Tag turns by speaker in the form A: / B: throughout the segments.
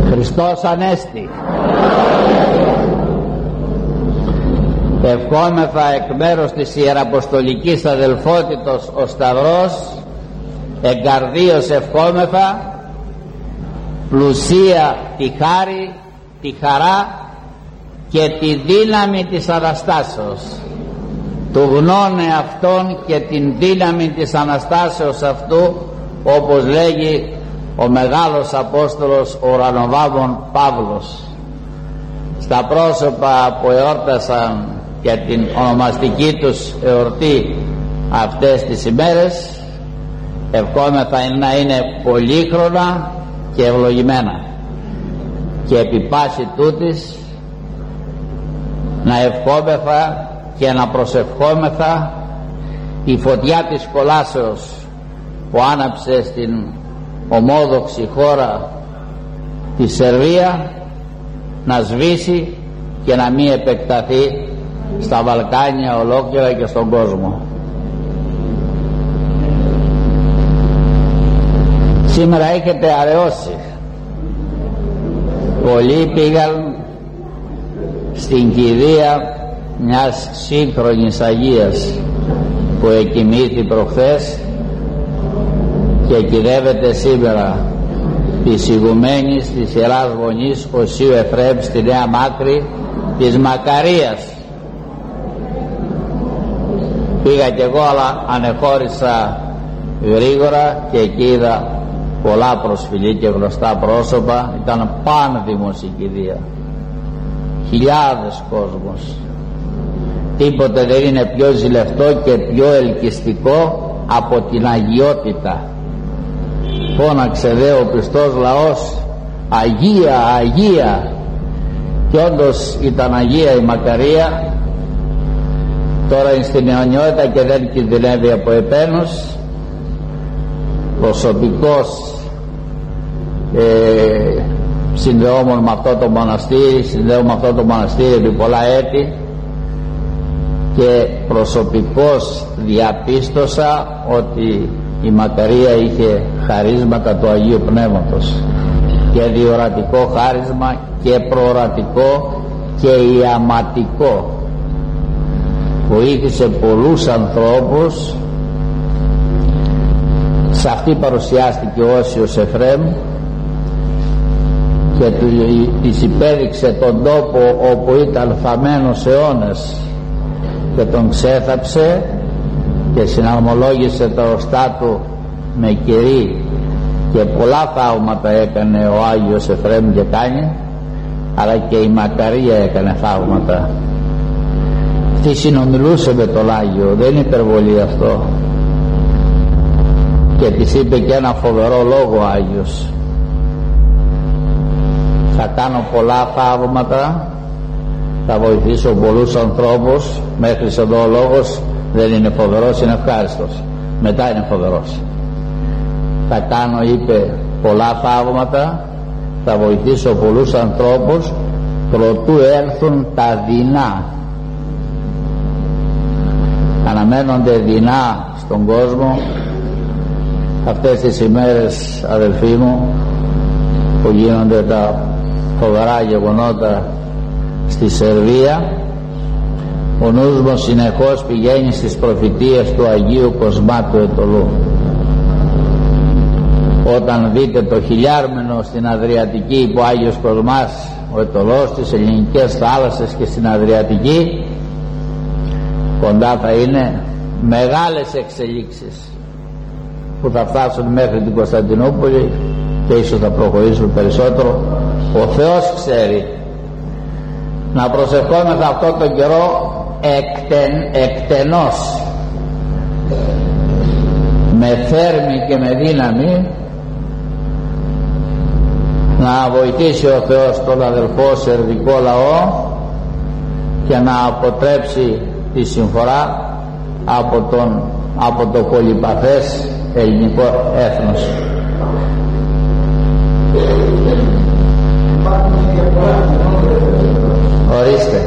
A: Χριστός Ανέστη. Ευχόμεθα εκ μέρους της Ιεραποστολικής Αδελφότητος ο Σταυρός, εγκαρδίως ευχόμεθα πλουσία τη χάρη, τη χαρά και τη δύναμη της Αναστάσεως, του γνώνε αυτόν και την δύναμη της Αναστάσεως αυτού, όπως λέγει ο μεγάλος Απόστολος ο ουρανοβάμων Παύλος. Στα πρόσωπα που εόρτασαν για την ονομαστική τους εορτή αυτές τις ημέρες, ευχόμεθα να είναι πολύχρονα και ευλογημένα, και επί πάση τούτης να ευχόμεθα και να προσευχόμεθα η φωτιά της κολάσεως που άναψε στην ομόδοξη χώρα τη Σερβία να σβήσει και να μην επεκταθεί στα Βαλκάνια ολόκληρα και στον κόσμο. Σήμερα έχετε αραιώσει. Πολλοί πήγαν στην κηδεία μιας σύγχρονης Αγίας που εκοιμήθη προχθές και κυδεύεται σήμερα, της ηγουμένης της Ιεράς Μονής Οσίου Εφραίμ στη Νέα Μάκρη της Μακαρίας. Πήγα κι εγώ, αλλά ανεχώρησα γρήγορα και εκεί είδα πολλά προσφυλή και γνωστά πρόσωπα. Ήταν πάνδημος η κηδεία, χιλιάδες κόσμος. Τίποτε δεν είναι πιο ζηλευτό και πιο ελκυστικό από την αγιότητα. Φώναξε δε ο πιστός λαός Αγία, Αγία, και όντως ήταν Αγία η Μακαρία. Τώρα είναι στην αιωνιότητα και δεν κινδυνεύει από επένους. Προσωπικός συνδεόμουν με αυτό το μοναστήρι, συνδέω με αυτό το μοναστήρι επί πολλά έτη, και προσωπικώς διαπίστωσα ότι η Μακαρία είχε χαρίσματα του Αγίου Πνεύματος, και διορατικό χάρισμα και προορατικό και ιαματικό. Βοήθησε πολλούς ανθρώπους. Σε αυτή παρουσιάστηκε ο Όσιος Εφραίμ και της υπέδειξε τον τόπο όπου ήταν θαμμένος αιώνες και τον ξέθαψε και συναρμολόγησε τα οστά του με κερί, και πολλά θαύματα έκανε ο Άγιος Εφραίμ και κάνει, αλλά και η Μακαρία έκανε θαύματα. Αυτή συνομιλούσε με τον Άγιο, δεν είναι υπερβολή αυτό, και της είπε και ένα φοβερό λόγο ο Άγιος: θα κάνω πολλά θαύματα, θα βοηθήσω πολλούς ανθρώπους. Μέχρι εδώ ο λόγος δεν είναι φοβερός, είναι ευχάριστος, μετά είναι φοβερός. Θα κάνω, είπε, πολλά θαύματα, θα βοηθήσω πολλούς ανθρώπους προτού έρθουν τα δεινά. Αναμένονται δεινά στον κόσμο αυτές τις ημέρες, αδελφοί μου, που γίνονται τα φοβερά γεγονότα στη Σερβία. Ο νους μου συνεχώς πηγαίνει στις προφητείες του Αγίου Κοσμάτου Ετωλού. Όταν δείτε το χιλιάρμενο στην Αδριατική που ο Άγιος Κοσμάς ο Ετωλός, στις ελληνικές θάλασσες και στην Αδριατική, κοντά θα είναι μεγάλες εξελίξεις που θα φτάσουν μέχρι την Κωνσταντινούπολη και ίσως θα προχωρήσουν περισσότερο. Ο Θεός ξέρει. Να προσευχόμεθα αυτό τον καιρό εκτενώς, με θέρμη και με δύναμη, να βοηθήσει ο Θεός τον αδελφό σερβικό λαό και να αποτρέψει τη συμφορά από το πολυπαθές ελληνικό έθνος. Ορίστε.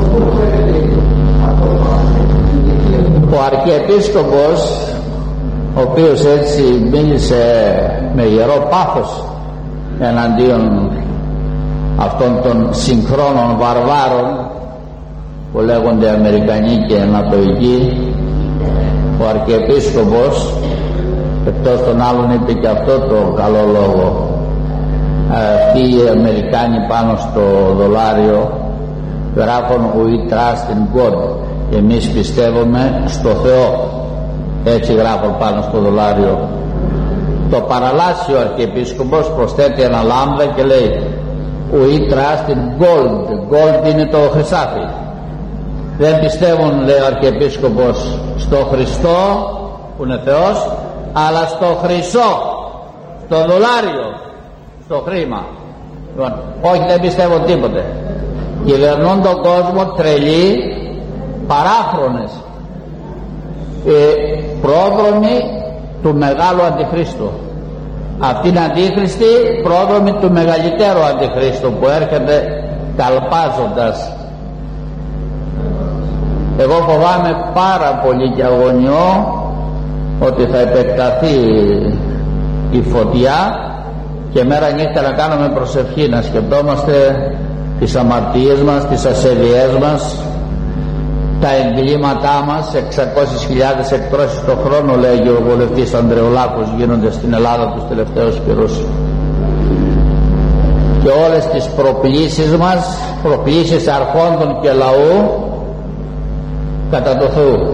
A: Ο Αρχιεπίσκοπος ο οποίος έτσι μίλησε με ιερό πάθος εναντίον αυτών των συγχρόνων βαρβάρων που λέγονται Αμερικανοί και Ανατολικοί. Ο Αρχιεπίσκοπος εκτός των άλλων είπε και αυτό το καλό λόγο: αυτοί οι Αμερικάνοι πάνω στο δολάριο γράφουν We trust in God, εμείς πιστεύουμε στο Θεό, έτσι γράφουν πάνω στο δολάριο. Το παραλλάσσει ο Αρχιεπίσκοπος, προσθέτει ένα λάμδα και λέει We trust in gold, gold είναι το χρυσάφι. Δεν πιστεύουν, λέει ο Αρχιεπίσκοπος, στο Χριστό που είναι Θεός, αλλά στο χρυσό, στο δολάριο, στο χρήμα. Λοιπόν, όχι, δεν πιστεύουν τίποτε. Κυβερνούν τον κόσμο τρελοί, παράφρονες, πρόδρομοι του μεγάλου Αντιχρίστου. Αυτή είναι αντίχριστη, πρόδρομοι του μεγαλύτερου Αντιχρίστου που έρχεται καλπάζοντας. Εγώ φοβάμαι πάρα πολύ και αγωνιώ ότι θα επεκταθεί η φωτιά και μέρα νύχτα να κάνουμε προσευχή, να σκεπτόμαστε τις αμαρτίες μας, τις ασεβιές μας, τα εγκλήματά μας. 600.000 εκτρώσεις το χρόνο, λέει ο βουλευτής Ανδρεολάκος, γίνονται στην Ελλάδα τους τελευταίους καιρούς. Και όλες τις προκλήσεις μας, προκλήσεις αρχόντων και λαού, κατά το Θεού.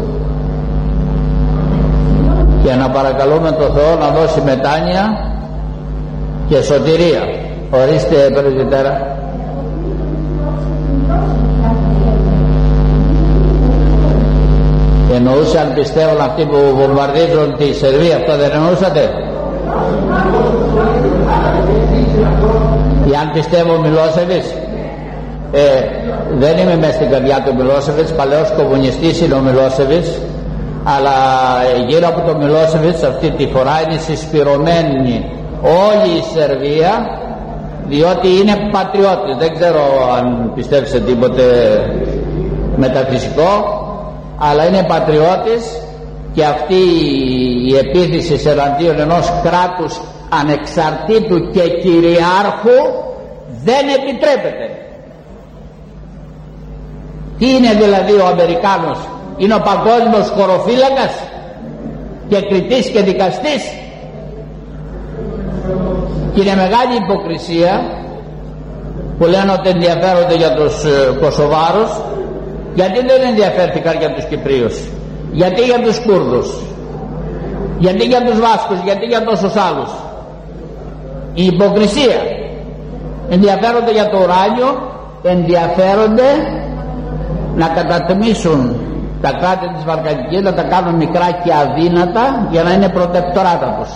A: Και να παρακαλούμε το Θεό να δώσει μετάνοια και σωτηρία. Ορίστε, πρεσβυτέρα. Εννοούσαν, πιστεύουν αυτοί που βομβαρδίζουν τη Σερβία, αυτό δεν εννοούσατε? Ή αν πιστεύω Μιλόσεβιτς? Δεν είμαι μέσα στην καρδιά του Μιλόσεβιτς, παλαιός κομμουνιστής είναι ο Μιλόσεβιτς, αλλά γύρω από το Μιλόσεβιτς αυτή τη φορά είναι συσπυρωμένη όλη η Σερβία, διότι είναι πατριώτης. Δεν ξέρω αν πιστεύετε τίποτε μεταφυσικό, αλλά είναι πατριώτης, και αυτή η επίθεση εναντίον ενός κράτους ανεξαρτήτου και κυριάρχου δεν επιτρέπεται. Τι είναι δηλαδή ο Αμερικάνος? Είναι ο παγκόσμιος χωροφύλακας και κριτής και δικαστής? Και είναι μεγάλη υποκρισία που λένε ότι ενδιαφέρονται για τους Κωσοβάρους. Γιατί δεν ενδιαφέρθηκαν για τους Κυπρίους? Γιατί για τους Κούρδους? Γιατί για τους Βάσκους? Γιατί για τόσους άλλους? Η υποκρισία. Ενδιαφέρονται για το ουράνιο, ενδιαφέρονται να κατατμήσουν τα κράτη της Βαλκανικής, να τα κάνουν μικρά και αδύνατα για να είναι προτεκτοράτα τους.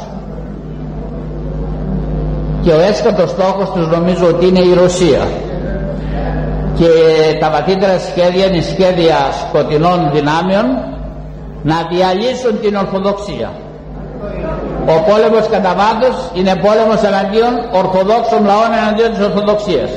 A: Και ο έσχατος στόχος τους νομίζω ότι είναι η Ρωσία. Και τα βαθύτερα σχέδια είναι σχέδια σκοτεινών δυνάμεων να διαλύσουν την Ορθοδοξία. Ο πόλεμος κατά βάθος είναι πόλεμος εναντίον Ορθοδόξων λαών, εναντίον της Ορθοδοξίας.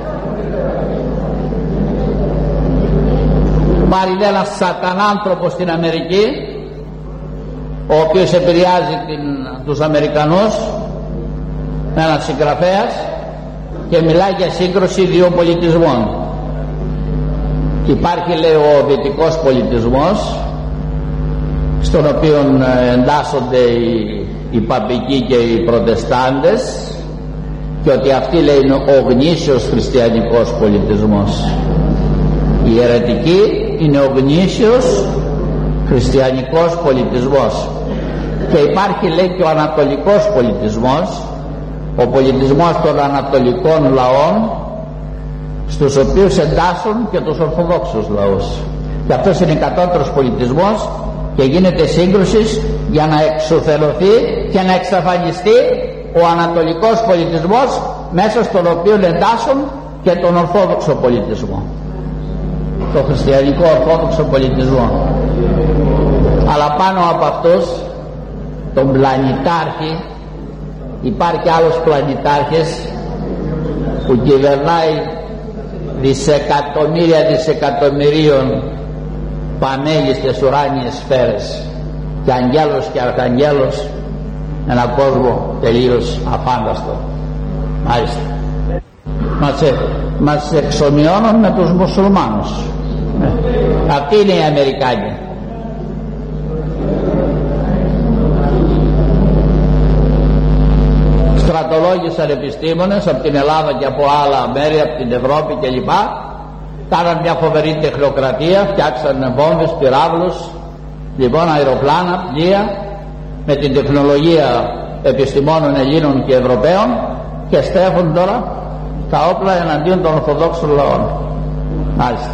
A: Υπάρχει ένας σατανάνθρωπος στην Αμερική, ο οποίος επηρεάζει τους Αμερικανούς, ένας συγγραφέας, και μιλάει για σύγκρουση δύο πολιτισμών. Και υπάρχει, λέει, ο δυτικός πολιτισμός, στον οποίο εντάσσονται οι παπικοί και οι προτεστάντες, και ότι αυτή, λέει, είναι ο γνήσιος χριστιανικός πολιτισμός. Η αιρετική είναι ο γνήσιος χριστιανικός πολιτισμός. Και υπάρχει, λέει, και ο ανατολικός πολιτισμός, ο πολιτισμός των ανατολικών λαών, στους οποίους εντάσσουν και τους ορθοδόξους λαούς. Και αυτός είναι κατώτερος πολιτισμός και γίνεται σύγκρουση για να εξουθενωθεί και να εξαφανιστεί ο ανατολικός πολιτισμός, μέσα στον οποίο εντάσσουν και τον ορθόδοξο πολιτισμό, το χριστιανικό ορθόδοξο πολιτισμό. Αλλά πάνω από αυτούς, τον πλανητάρχη, υπάρχει άλλος πλανητάρχης που κυβερνάει δισεκατομμύρια δισεκατομμυρίων πανέγιστες ουράνιες σφαίρες. και αγγέλους και αρχαγγέλους, ένα κόσμο τελείως αφάνταστο. Μάλιστα. Μας εξομοιώνουν με τους μουσουλμάνους. Αυτοί είναι οι Αμερικάνοι. Στρατολόγησαν επιστήμονες από την Ελλάδα και από άλλα μέρη, από την Ευρώπη κλπ. Κάναν μια φοβερή τεχνοκρατία, φτιάξαν βόμβες, πυράβλους, λοιπόν αεροπλάνα, πλοία, με την τεχνολογία επιστημόνων Ελλήνων και Ευρωπαίων, και στέφουν τώρα τα όπλα εναντίον των Ορθοδόξων λαών. Μάλιστα.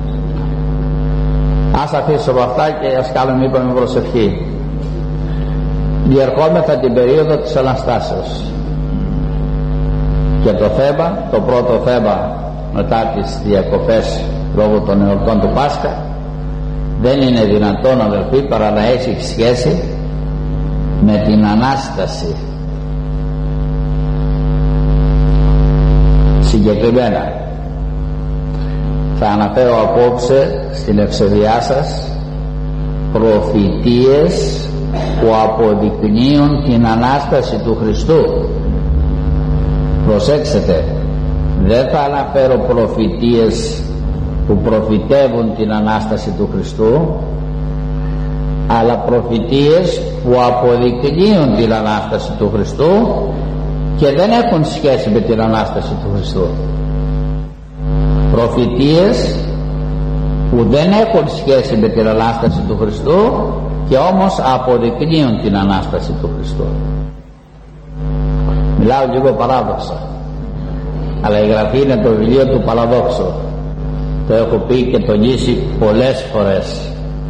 A: Ας αφήσουμε αυτά και ας κάνουμε, είπαμε, προσευχή. Διερχόμεθα την περίοδο της Αναστάσεως και το θέμα, το πρώτο θέμα μετά τις διακοπές λόγω των εορτών του Πάσχα, δεν είναι δυνατόν, αδελφοί, παρά να έχει σχέση με την Ανάσταση. Συγκεκριμένα θα αναφέρω απόψε στην εξοδιά σας προφητείες που αποδεικνύουν την Ανάσταση του Χριστού. Προσέξτε, δεν θα αναφέρω προφητείες που προφητεύουν την Ανάσταση του Χριστού, αλλά προφητείες που αποδεικνύουν την Ανάσταση του Χριστού και δεν έχουν σχέση με την Ανάσταση του Χριστού. Προφητείες που δεν έχουν σχέση με την Ανάσταση του Χριστού και όμως αποδεικνύουν την Ανάσταση του Χριστού. Μιλάω λίγο παράδοξα, αλλά η Γραφή είναι το βιβλίο του παραδόξου. Το έχω πει και τονίσει πολλές φορές.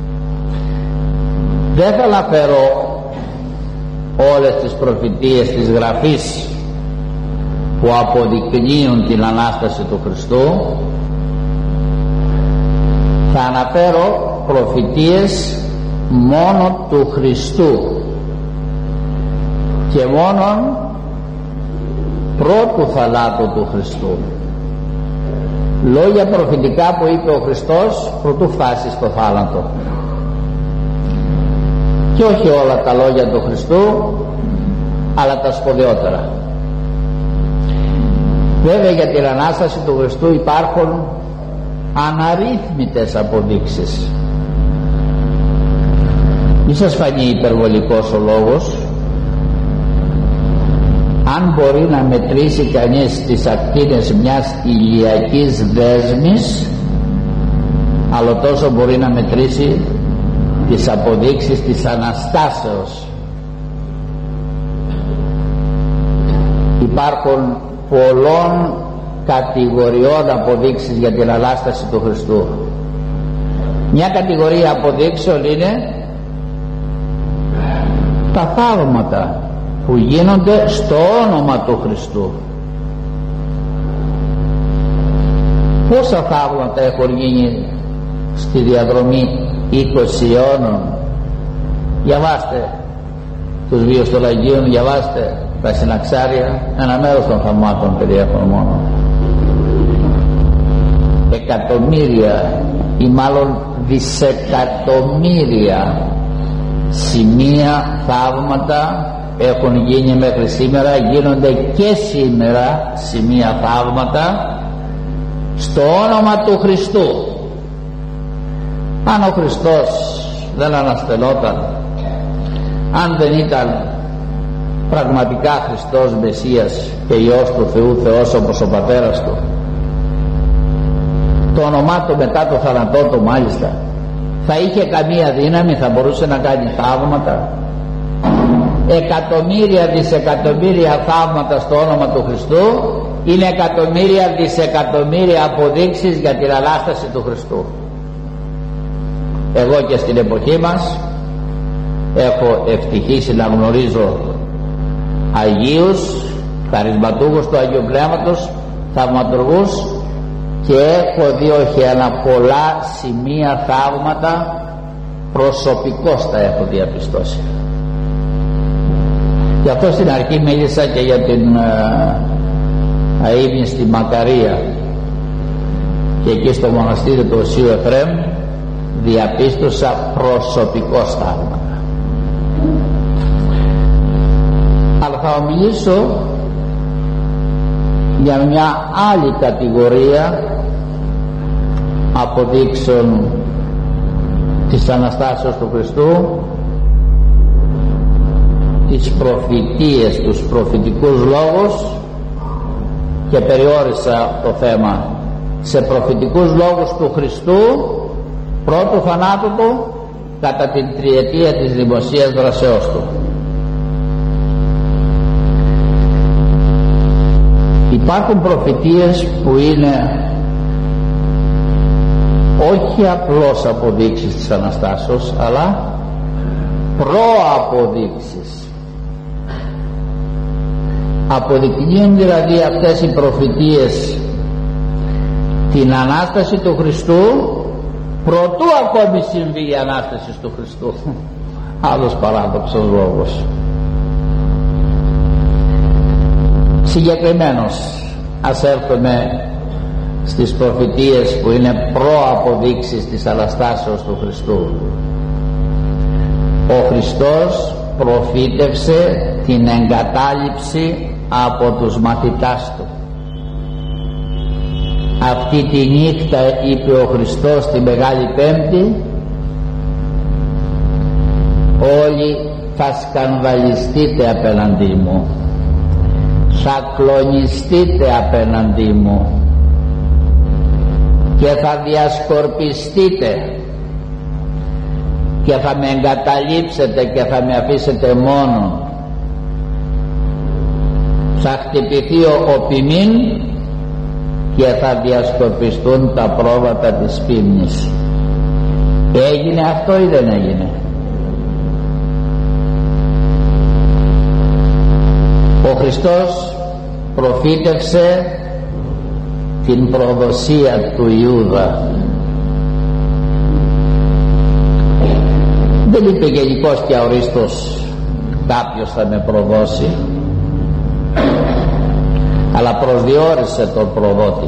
A: Δεν θα αναφέρω όλες τις προφητείες της Γραφής που αποδεικνύουν την Ανάσταση του Χριστού. Θα αναφέρω προφητείες μόνο του Χριστού και μόνο πρώτου θανάτου του Χριστού. Λόγια προφητικά που είπε ο Χριστός προτού φτάσει στο θάνατο. Και όχι όλα τα λόγια του Χριστού, αλλά τα σπουδαιότερα. Βέβαια για την Ανάσταση του Χριστού υπάρχουν αναρρύθμιτες αποδείξεις. Μη σας φανεί υπερβολικός ο λόγος. Αν μπορεί να μετρήσει κανείς τις ακτίνες μιας ηλιακής δέσμης, αλλά τόσο μπορεί να μετρήσει τις αποδείξεις της Αναστάσεως. Υπάρχουν πολλών κατηγοριών αποδείξεις για την Ανάσταση του Χριστού. Μια κατηγορία αποδείξεων είναι τα θαύματα που γίνονται στο όνομα του Χριστού. Πόσα θαύματα έχουν γίνει στη διαδρομή 20 αιώνων? Διαβάστε τους βίους των Αγίων, διαβάστε τα συναξάρια, ένα μέρος των θαυμάτων περιέχουν μόνο. Εκατομμύρια ή μάλλον δισεκατομμύρια σημεία, θαύματα έχουν γίνει μέχρι σήμερα, γίνονται και σήμερα σημεία, θαύματα στο όνομα του Χριστού. Αν ο Χριστός δεν αναστελόταν, αν δεν ήταν πραγματικά Χριστός Μεσσίας και Υιός του Θεού, Θεός όπως ο Πατέρας του, το όνομά του μετά το θάνατό του μάλιστα, θα είχε καμία δύναμη, θα μπορούσε να κάνει θαύματα? Εκατομμύρια δισεκατομμύρια θαύματα στο όνομα του Χριστού είναι εκατομμύρια δισεκατομμύρια αποδείξεις για την Ανάσταση του Χριστού. Εγώ και στην εποχή μας έχω ευτυχήσει να γνωρίζω Αγίους, χαρισματούχους του Αγίου Πνεύματος, θαυματουργούς, και έχω δει όχι ένα πολλά σημεία θαύματα, προσωπικώς τα έχω διαπιστώσει. Γι' αυτό στην αρχή μίλησα και για την αείμνηστη Μακαρία, και εκεί στο μοναστήρι του Οσίου Εφραίμ διαπίστωσα προσωπικώς θαύματα. θα ομιλήσω για μια άλλη κατηγορία αποδείξεων της Αναστάσεως του Χριστού, τις προφητείες, τους προφητικούς λόγους, και περιόρισα το θέμα σε προφητικούς λόγους του Χριστού πρώτου θανάτου του κατά την τριετία της δημοσίας δρασεώς του. Υπάρχουν προφητείες που είναι όχι απλώς αποδείξεις της Αναστάσεως, αλλά προαποδείξεις. Αποδεικνύουν δηλαδή αυτές οι προφητείες την Ανάσταση του Χριστού προτού ακόμη συμβεί η Ανάσταση του Χριστού. Άλλος παράδοξος λόγος. Συγκεκριμένος, ας έρθουμε στις προφητείες που είναι προαποδείξεις της Αναστάσεως του Χριστού. Ο Χριστός προφήτευσε την εγκατάλειψη από τους μαθητάς του. Αυτή τη νύχτα, είπε ο Χριστός τη Μεγάλη Πέμπτη, όλοι θα σκανδαλιστείτε απέναντί μου, θα κλονιστείτε απέναντί μου και θα διασκορπιστείτε και θα με εγκαταλείψετε και θα με αφήσετε μόνο. Θα χτυπηθεί ο ποιμήν και θα διασκορπιστούν τα πρόβατα της πίμνης. Έγινε αυτό ή δεν έγινε? Ο Χριστός προφήτευσε την προδοσία του Ιούδα. Δεν είπε γενικώς και αορίστος κάποιος θα με προδώσει, αλλά προσδιορίσε τον προδότη.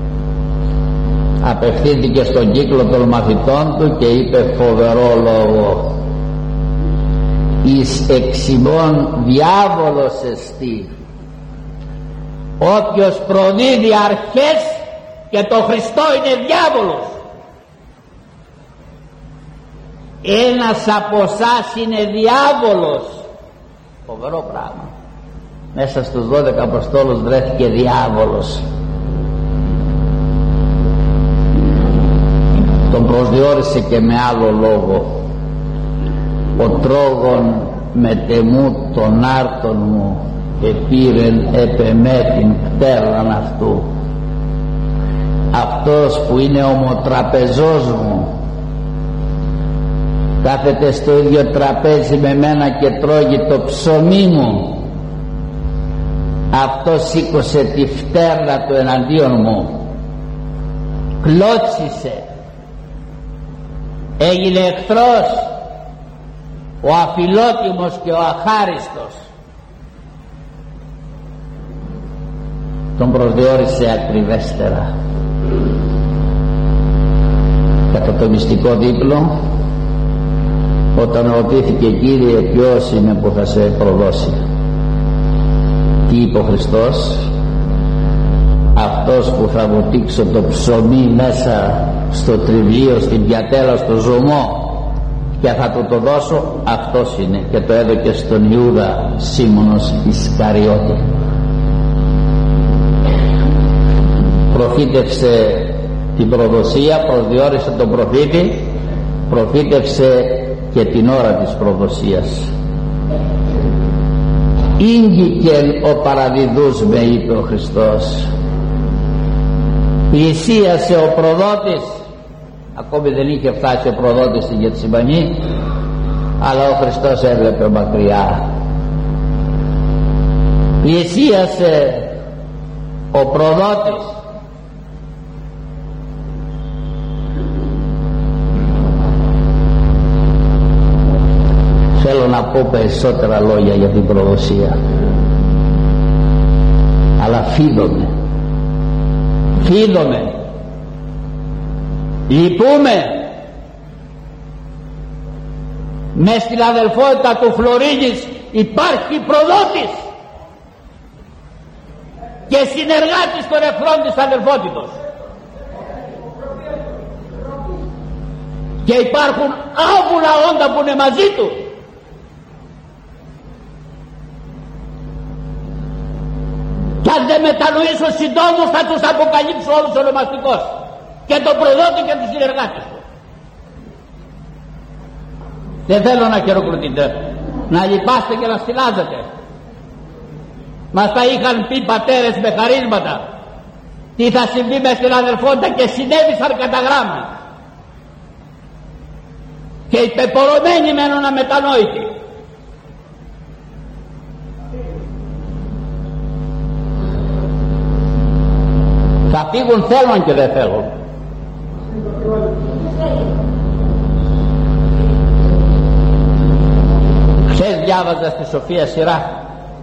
A: Απευθύνθηκε στον κύκλο των μαθητών του και είπε φοβερό λόγο: εις εξημών διάβολος εστί. Όποιος προδίδει αρχές και το Χριστό είναι διάβολος. Ένας από εσάς είναι διάβολος. Φοβερό πράγμα. Μέσα στους 12 Αποστόλους βρέθηκε διάβολος. Τον προσδιορίσε και με άλλο λόγο: ο τρόγων μετεμού των άρτων μου επήρεν επεμέ την πτέρναν αυτού. Αυτός που είναι ομοτραπεζός μου κάθεται στο ίδιο τραπέζι με μένα και τρώγει το ψωμί μου, αυτός σήκωσε τη φτέρνα του εναντίον μου, κλώτσισε, έγινε εχθρός, ο αφιλότιμος και ο αχάριστος. Τον προσδιορίσε ακριβέστερα. Κατά το μυστικό δίπλο, όταν ρωτήθηκε Κύριε ποιος είναι που θα σε προδώσει, τι είπε ο Χριστός? Αυτός που θα βοτήξω το ψωμί μέσα στο τριβλίο, στην πιατέλα, στο ζωμό και θα του το δώσω, αυτός είναι. Και το έδωκε στον Ιούδα Σίμωνος Ισκαριώτη. Προφήτευσε την προδοσία, προσδιορίσε τον προφήτη, προφήτευσε και την ώρα της προδοσίας. Ήγγικεν ο παραδιδούς με, είπε ο Χριστός. Πλησίασε ο προδότης. Ακόμη δεν είχε φτάσει ο προδότης στην Γετσιμανή, αλλά ο Χριστός έβλεπε μακριά. Πλησίασε ο προδότης. Θέλω να πω περισσότερα λόγια για την προδοσία, αλλά φίδομαι, λυπούμε. Μες στην αδελφότητα του Φλωρίνης υπάρχει προδότης, και συνεργάτης των εχθρών της αδελφότητος. Και υπάρχουν άβουλα όντα που είναι μαζί του. Κι αν δεν μετανοήσω συντόμως θα τους αποκαλύψω όλους ονομαστικώς, και τον προδότη και τους συνεργάτες του. Δεν θέλω να χειροκροτείτε, να λυπάστε και να στυλάζετε. Μας τα είχαν πει πατέρες με χαρίσματα τι θα συμβεί μες στην αδελφότητα, και συνέβησαν κατά γράμμα. Και οι πεπορωμένοι μένουν αμετανόητοι. Θα φύγουν θέλουν και δεν θέλουν. Χθες διάβαζα στη Σοφία Σειρά,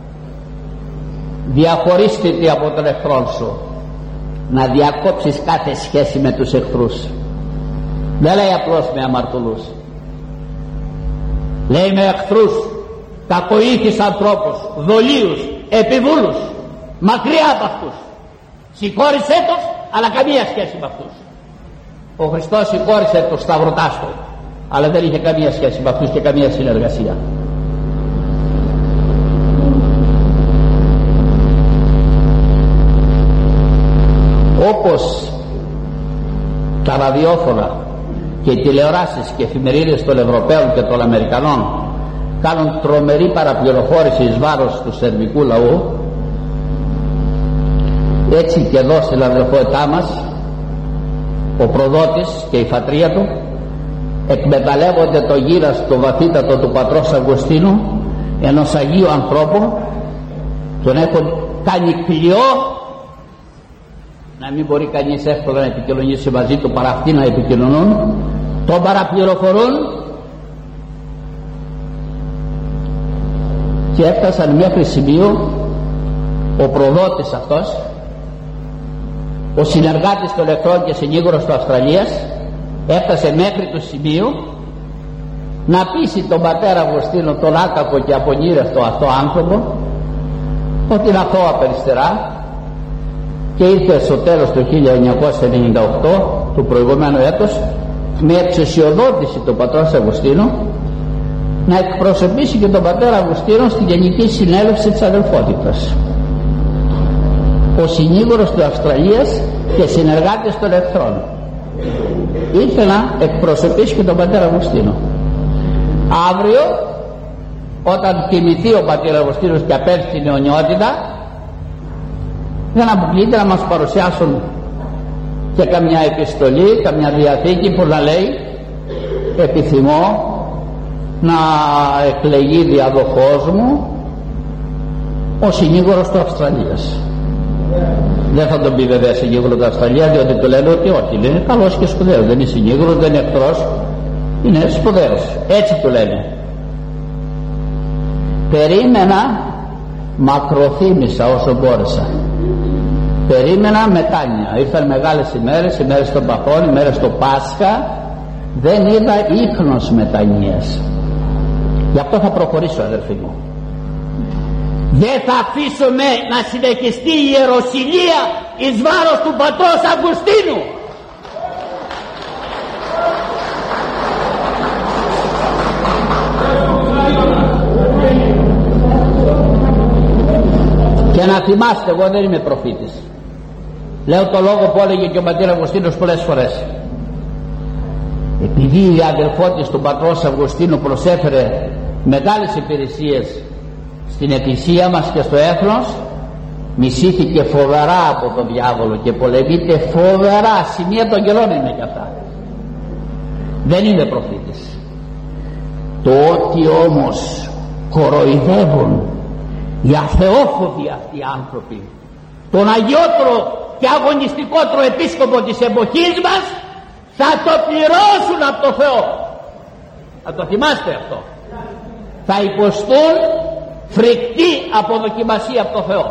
A: διαχωρίστητη από τον εχθρό σου, να διακόψεις κάθε σχέση με τους εχθρούς. Δεν λέει απλώς με αμαρτωλούς, λέει με εχθρούς, κακοήθεις ανθρώπους, δολίους, επιβούλους, μακριά από αυτούς. Συγχώρησέ τους, αλλά καμία σχέση με αυτούς. Ο Χριστός συγχώρησε τους σταυρωτάς του, αλλά δεν είχε καμία σχέση με αυτούς και καμία συνεργασία. Όπως τα ραδιόφωνα και οι τηλεοράσεις και εφημερίδες των Ευρωπαίων και των Αμερικανών κάνουν τρομερή παραπληροφόρηση εις βάρος του σερβικού λαού, έτσι και εδώ στην αδελφότητά μας ο προδότης και η φατρία του εκμεταλλεύονται το γύρας το βαθύτατο του πατρός Αυγουστίνου, ενός Αγίου ανθρώπου, τον έχουν κάνει κλειό να μην μπορεί κανείς εύκολα να επικοινωνήσει μαζί του, παρά αυτοί να επικοινωνούν, τον παραπληροφορούν, και έφτασαν μέχρι σημείο ο προδότης αυτός, ο συνεργάτης των εχθρών και συνήγορος του Αυστραλίας, έφτασε μέχρι το σημείο να πείσει τον πατέρα Αυγουστίνο, τον άκακο και απονήρευτο αυτό άνθρωπο, ότι είναι αθώα περιστερά, και ήρθε στο τέλος του 1998 του προηγούμενου έτους με εξουσιοδότηση του πατρός Αυγουστίνου να εκπροσωπήσει και τον πατέρα Αυγουστίνο στη Γενική Συνέλευση της Αδελφότητας, ο συνήγορος του Αυστραλίας και συνεργάτης των εχθρών. Ήρθε να εκπροσωπήσει και τον πατέρα Αυγουστίνο. Αύριο, όταν κοιμηθεί ο πατέρα Αυγουστίνος και απέλθει στην αιωνιότητα, δεν αποκλείεται να μας παρουσιάσουν και καμιά επιστολή, καμιά διαθήκη που να λέει επιθυμώ να εκλεγεί διαδοχός μου ο συνήγορος του Αυστραλίας. Δεν θα τον πει βέβαια συνήγορο του Αυστραλίας, διότι του λένε ότι όχι, είναι καλός και σπουδαίος, δεν είναι συνήγορος, δεν είναι εχθρός, είναι σπουδαίος, έτσι του λένε. Περίμενα, μακροθύμησα όσο μπόρεσα, περίμενα μετάνοια. Ήρθαν μεγάλες ημέρες, ημέρες των παθών, ημέρες του Πάσχα, δεν είδα ίχνος μετανοίας. Γι' αυτό θα προχωρήσω, αδερφοί μου. Δεν θα αφήσουμε να συνεχιστεί η ιεροσυλία εις βάρος του πατρός Αυγουστίνου. Και να θυμάστε, εγώ δεν είμαι προφήτης, λέω το λόγο που έλεγε και ο πατήρ Αυγουστίνος πολλές φορές. Επειδή η αδελφότης του πατρός Αυγουστίνου προσέφερε μεγάλες υπηρεσίες στην εκκλησία μας και στο έθνος, μισήθηκε φοβερά από τον διάβολο και πολεμείται φοβερά, σημεία των καιρών είναι κι αυτά. Δεν είναι προφήτης. Το ότι όμως κοροϊδεύουν οι αθεόφοβοι αυτοί οι άνθρωποι τον αγιότερο και αγωνιστικότερο επίσκοπο της εποχής μας, θα το πληρώσουν από το Θεό. Θα το θυμάστε αυτό. Θα υποστούν φρικτή αποδοκιμασία από το Θεό.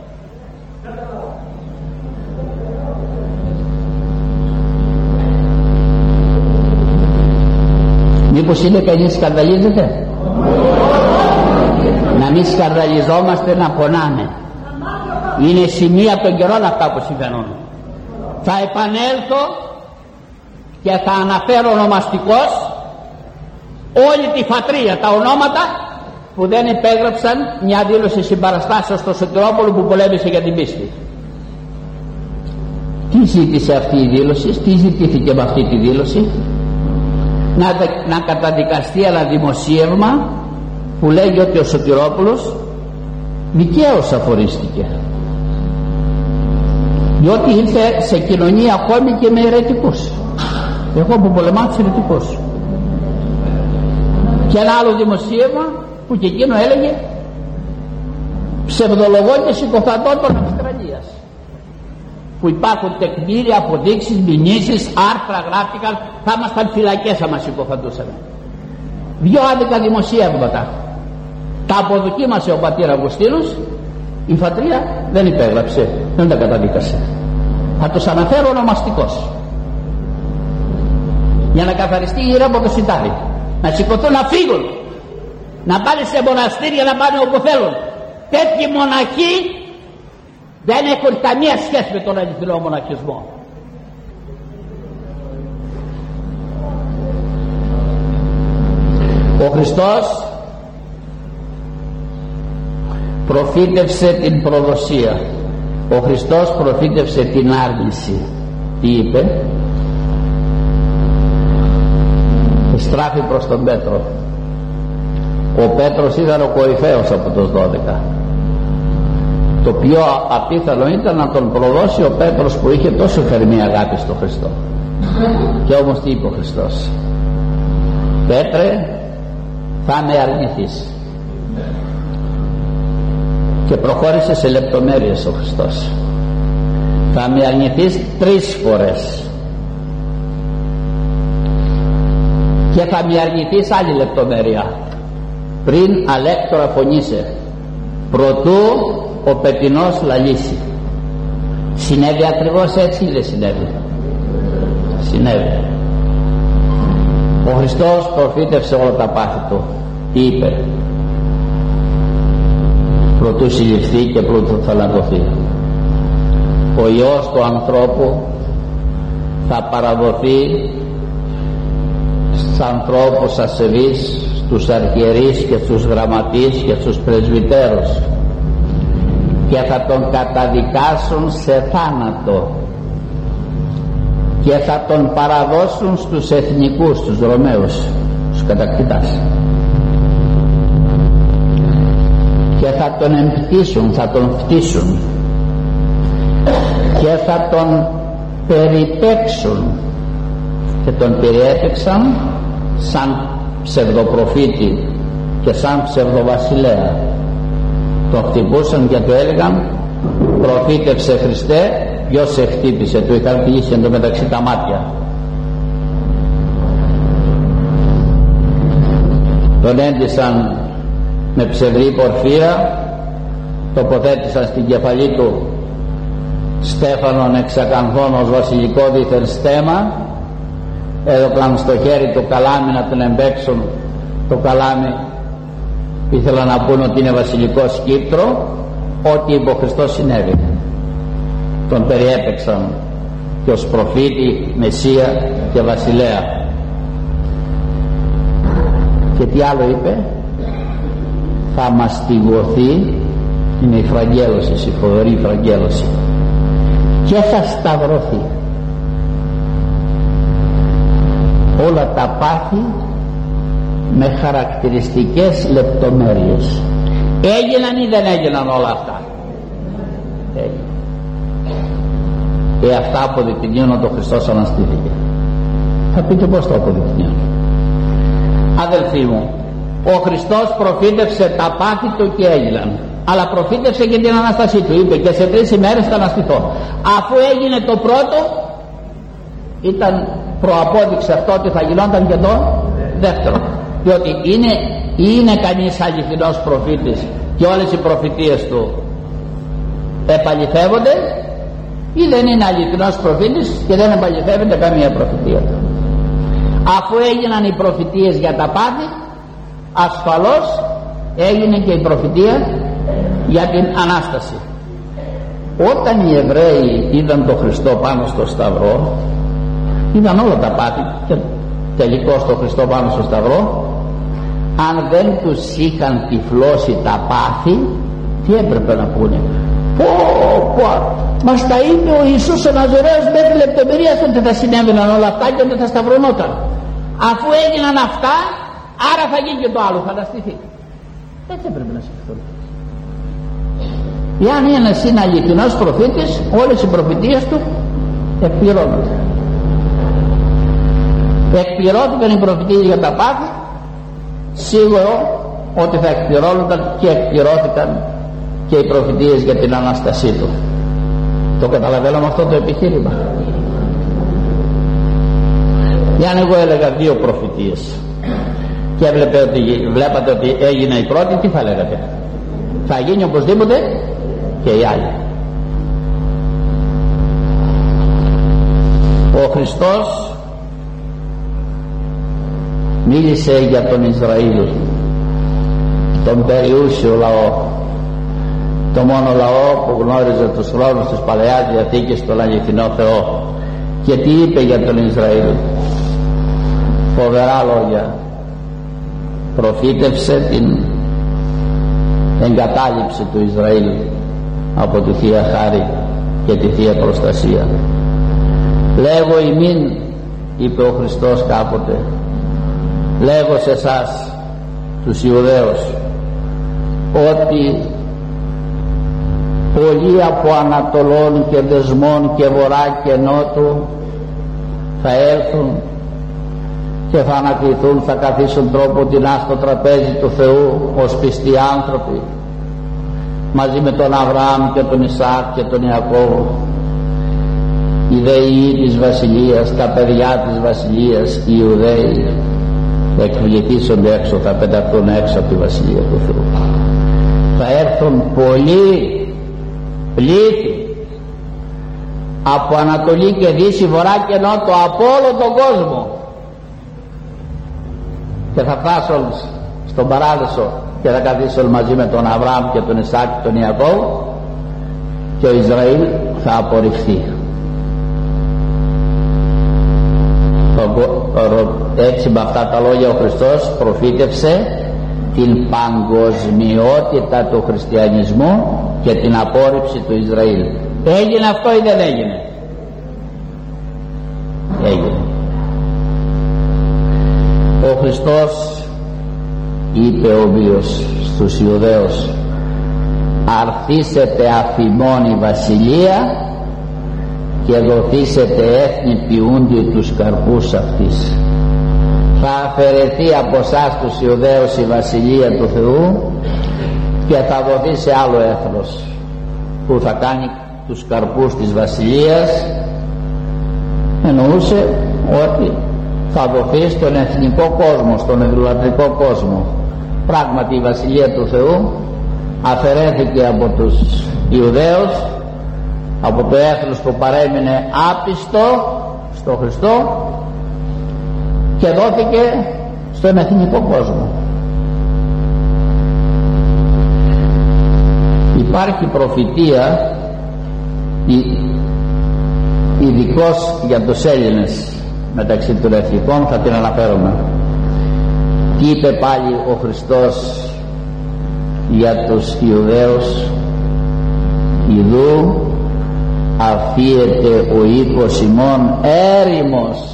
A: Μήπως είναι κανείς σκανδαλίζεται? Να μην σκανδαλιζόμαστε, να πονάμε. Είναι σημεία των καιρών αυτά που συμβαίνουν. Θα επανέλθω και θα αναφέρω ονομαστικώς όλη τη φατρία, τα ονόματα που δεν υπέγραψαν μια δήλωση συμπαραστάσεως στο Σωτηρόπουλο που πολέμησε για την πίστη. Τι ζήτησε αυτή η δήλωση, τι ζητήθηκε με αυτή τη δήλωση? Να καταδικαστεί ένα δημοσίευμα που λέγει ότι ο Σωτηρόπουλος δικαίως αφορίστηκε, διότι ήρθε σε κοινωνία ακόμη και με αιρετικούς. Εγώ που πολεμάω τους αιρετικούς. Και ένα άλλο δημοσίευμα που και εκείνο έλεγε ψευδολογών και συκοφαντών των Αυστραλίας, που υπάρχουν τεκμήρια, αποδείξεις, μηνύσεις, άρθρα γράφτηκαν, θα ήμασταν φυλακές άμα συκοφαντούσαμε. Δυο άδικα δημοσίευματα τα αποδοκίμασε ο πατήρ Αυγουστίνος, η φατρία δεν υπέγραψε, δεν τα καταδίκασε. Θα τους αναφέρω ονομαστικώς για να καθαριστεί η ήρα από το σιτάρι, να σηκωθούν να φύγουν, να πάνε σε μοναστήρια, να πάνε όπου θέλουν. Τέτοιοι μοναχοί δεν έχουν καμία σχέση με τον αληθινό μοναχισμό. Ο Χριστός προφήτευσε την προδοσία, ο Χριστός προφήτευσε την άρνηση. Τι είπε? Στράφει προς τον Πέτρο. Ο Πέτρος ήταν ο κορυφαίος από τους 12. Το πιο απίθανο ήταν να τον προδώσει ο Πέτρος που είχε τόσο θερμή αγάπη στο Χριστό. Και όμως τι είπε ο Χριστός? Πέτρε, θα με αρνηθείς. Και προχώρησε σε λεπτομέρειες ο Χριστός. Θα με αρνηθείς 3 φορές και θα με αρνηθείς άλλη λεπτομέρεια, πριν αλέκτορα φωνήσε, προτού ο πετεινός λαλήσει. Συνέβη ακριβώς έτσι ή δεν συνέβη? Συνέβη. Ο Χριστός προφήτευσε όλα τα πάθη του. Τι είπε? Προτού συλληφθεί και προτού θανατωθεί. Ο Υιός του ανθρώπου θα παραδοθεί στους ανθρώπους ασεβείς, στους αρχιερείς και στους γραμματείς και στους πρεσβυτέρους, και θα τον καταδικάσουν σε θάνατο και θα τον παραδώσουν στους εθνικούς, στους Ρωμαίους, στους κατακτητάς, και θα τον εμπτήσουν, θα τον φτύσουν και θα τον περιπέξουν, και τον περιέπεξαν σαν ψευδοπροφήτη και σαν ψευδοβασιλέα. Τον χτυπούσαν και του έλεγαν, προφήτευσε Χριστέ, ποιος σε χτύπησε? Του είχαν κλείσει εντωμεταξύ τα μάτια. Τον έντυσαν με ψευδή πορφύρα, τοποθέτησαν στην κεφαλή του στέφανον εξακανθών ως βασιλικό δίθεν στέμα, έδωκαν στο χέρι του καλάμι να τον εμπέξουν. Το καλάμι ήθελαν να πούν ότι είναι βασιλικό σκύπτρο. Ό,τι είπε ο Χριστός συνέβη. Τον περιέπεξαν και ως προφήτη, Μεσσία και βασιλέα. Και τι άλλο είπε? Θα μαστιγωθεί, είναι η φραγγέλωση, η φοβερή φραγγέλωση, και θα σταυρωθεί. Όλα τα πάθη με χαρακτηριστικές λεπτομέρειες. Έγιναν ή δεν έγιναν όλα αυτά? Αυτά αποδεικνύουν ότι ο Χριστός αναστήθηκε. Θα πείτε πως το αποδεικνύουν? Αδελφοί μου, ο Χριστός προφήτευσε τα πάθη του και έγιναν, αλλά προφήτευσε και την Ανάστασή του. Είπε και σε 3 ημέρες θα αναστηθώ. Αφού έγινε το πρώτο, ήταν προαπόδειξη αυτό ότι θα γινόταν και το δεύτερο. Διότι είναι κανείς αληθινός προφήτης και όλες οι προφητείες του επαληθεύονται, ή δεν είναι αληθινός προφήτης και δεν επαληθεύεται καμία προφητεία του? Αφού έγιναν οι προφητείες για τα πάθη, ασφαλώς έγινε και η προφητεία για την Ανάσταση. Όταν οι Εβραίοι είδαν τον Χριστό πάνω στο σταυρό, είδαν όλα τα πάθη και τελικώς τον Χριστό πάνω στο σταυρό, αν δεν τους είχαν τυφλώσει τα πάθη, τι έπρεπε να πούνε? Μας τα είπε ο Ιησούς ο Ναζωραίος μέχρι λεπτομερίας ότι θα συνέβαιναν όλα αυτά και ότι θα σταυρωνόταν. Αφού έγιναν αυτά, άρα θα γίνει και το άλλο, φανταστείτε. Έτσι έπρεπε να σκεφτούν. Εάν ένας είναι αληθινός προφήτης, όλες οι προφητείες του εκπληρώνονται. Εκπληρώθηκαν οι προφητείες για τα πάθη, σίγουρο ότι θα εκπληρώνονταν και εκπληρώθηκαν και οι προφητείες για την Ανάστασή του. Το καταλαβαίνουμε αυτό το επιχείρημα? Εάν εγώ έλεγα δύο προφητείες και βλέπατε ότι έγινε η πρώτη, τι θα λέγατε? Θα γίνει οπωσδήποτε και η άλλη. Ο Χριστός μίλησε για τον Ισραήλ, τον περιούσιο λαό, το μόνο λαό που γνώριζε τους χρόνους της Παλαιάς Διαθήκης, τον αληθινό Θεό. Και τι είπε για τον Ισραήλ? Φοβερά λόγια. Προφήτευσε την εγκατάλειψη του Ισραήλ από τη Θεία Χάρη και τη Θεία Προστασία. Λέγω ημίν, είπε ο Χριστός κάποτε, λέγω σε εσάς τους Ιουδαίους, ότι πολλοί από Ανατολών και Δεσμών και Βορρά και Νότου θα έρθουν και θα ανακληθούν, θα καθίσουν τρόποντινά στο τραπέζι του Θεού ως πιστοί άνθρωποι, μαζί με τον Αβραάμ και τον Ισαάκ και τον Ιακώβ, οι δεοί της βασιλείας, τα παιδιά της βασιλείας, οι Ιουδαίοι εκβληθήσονται έξω, θα πεταχτούν έξω από τη βασιλεία του Θεού. Θα έρθουν πολλοί πλήθη από Ανατολή και Δύση, Βορρά και Νότο, από όλο τον κόσμο, και θα φτάσουν στον Παράδεισο και θα καθίσουν μαζί με τον Αβραάμ και τον Ισαάκ και τον Ιακώβ, και ο Ισραήλ θα απορριφθεί. Έτσι με αυτά τα λόγια ο Χριστός προφήτευσε την παγκοσμιότητα του χριστιανισμού και την απόρριψη του Ισραήλ. Έγινε αυτό ή δεν έγινε? Έγινε. Ο Χριστός είπε ομοίως στους Ιουδαίους, αρθήσετε αφημών η βασιλεία και δοθήσετε έθνη ποιούντι τους καρπούς αυτής. Θα αφαιρεθεί από εσάς τους Ιουδαίους η βασιλεία του Θεού και θα δοθεί σε άλλο έθνος που θα κάνει τους καρπούς της βασιλείας. Εννοούσε ότι θα δοθεί στον εθνικό κόσμο, στον ειδωλατρικό κόσμο. Πράγματι η βασιλεία του Θεού αφαιρέθηκε από τους Ιουδαίους, από το έθνος που παρέμεινε άπιστο στο Χριστό, και δόθηκε στον εθνικό κόσμο. Υπάρχει προφητεία ειδικώς για τους Έλληνες μεταξύ των εθνικών, θα την αναφέρομαι. Τι είπε πάλι ο Χριστός για τους Ιουδαίους? Ιδού αφίεται ο οίκος ημών έρημος,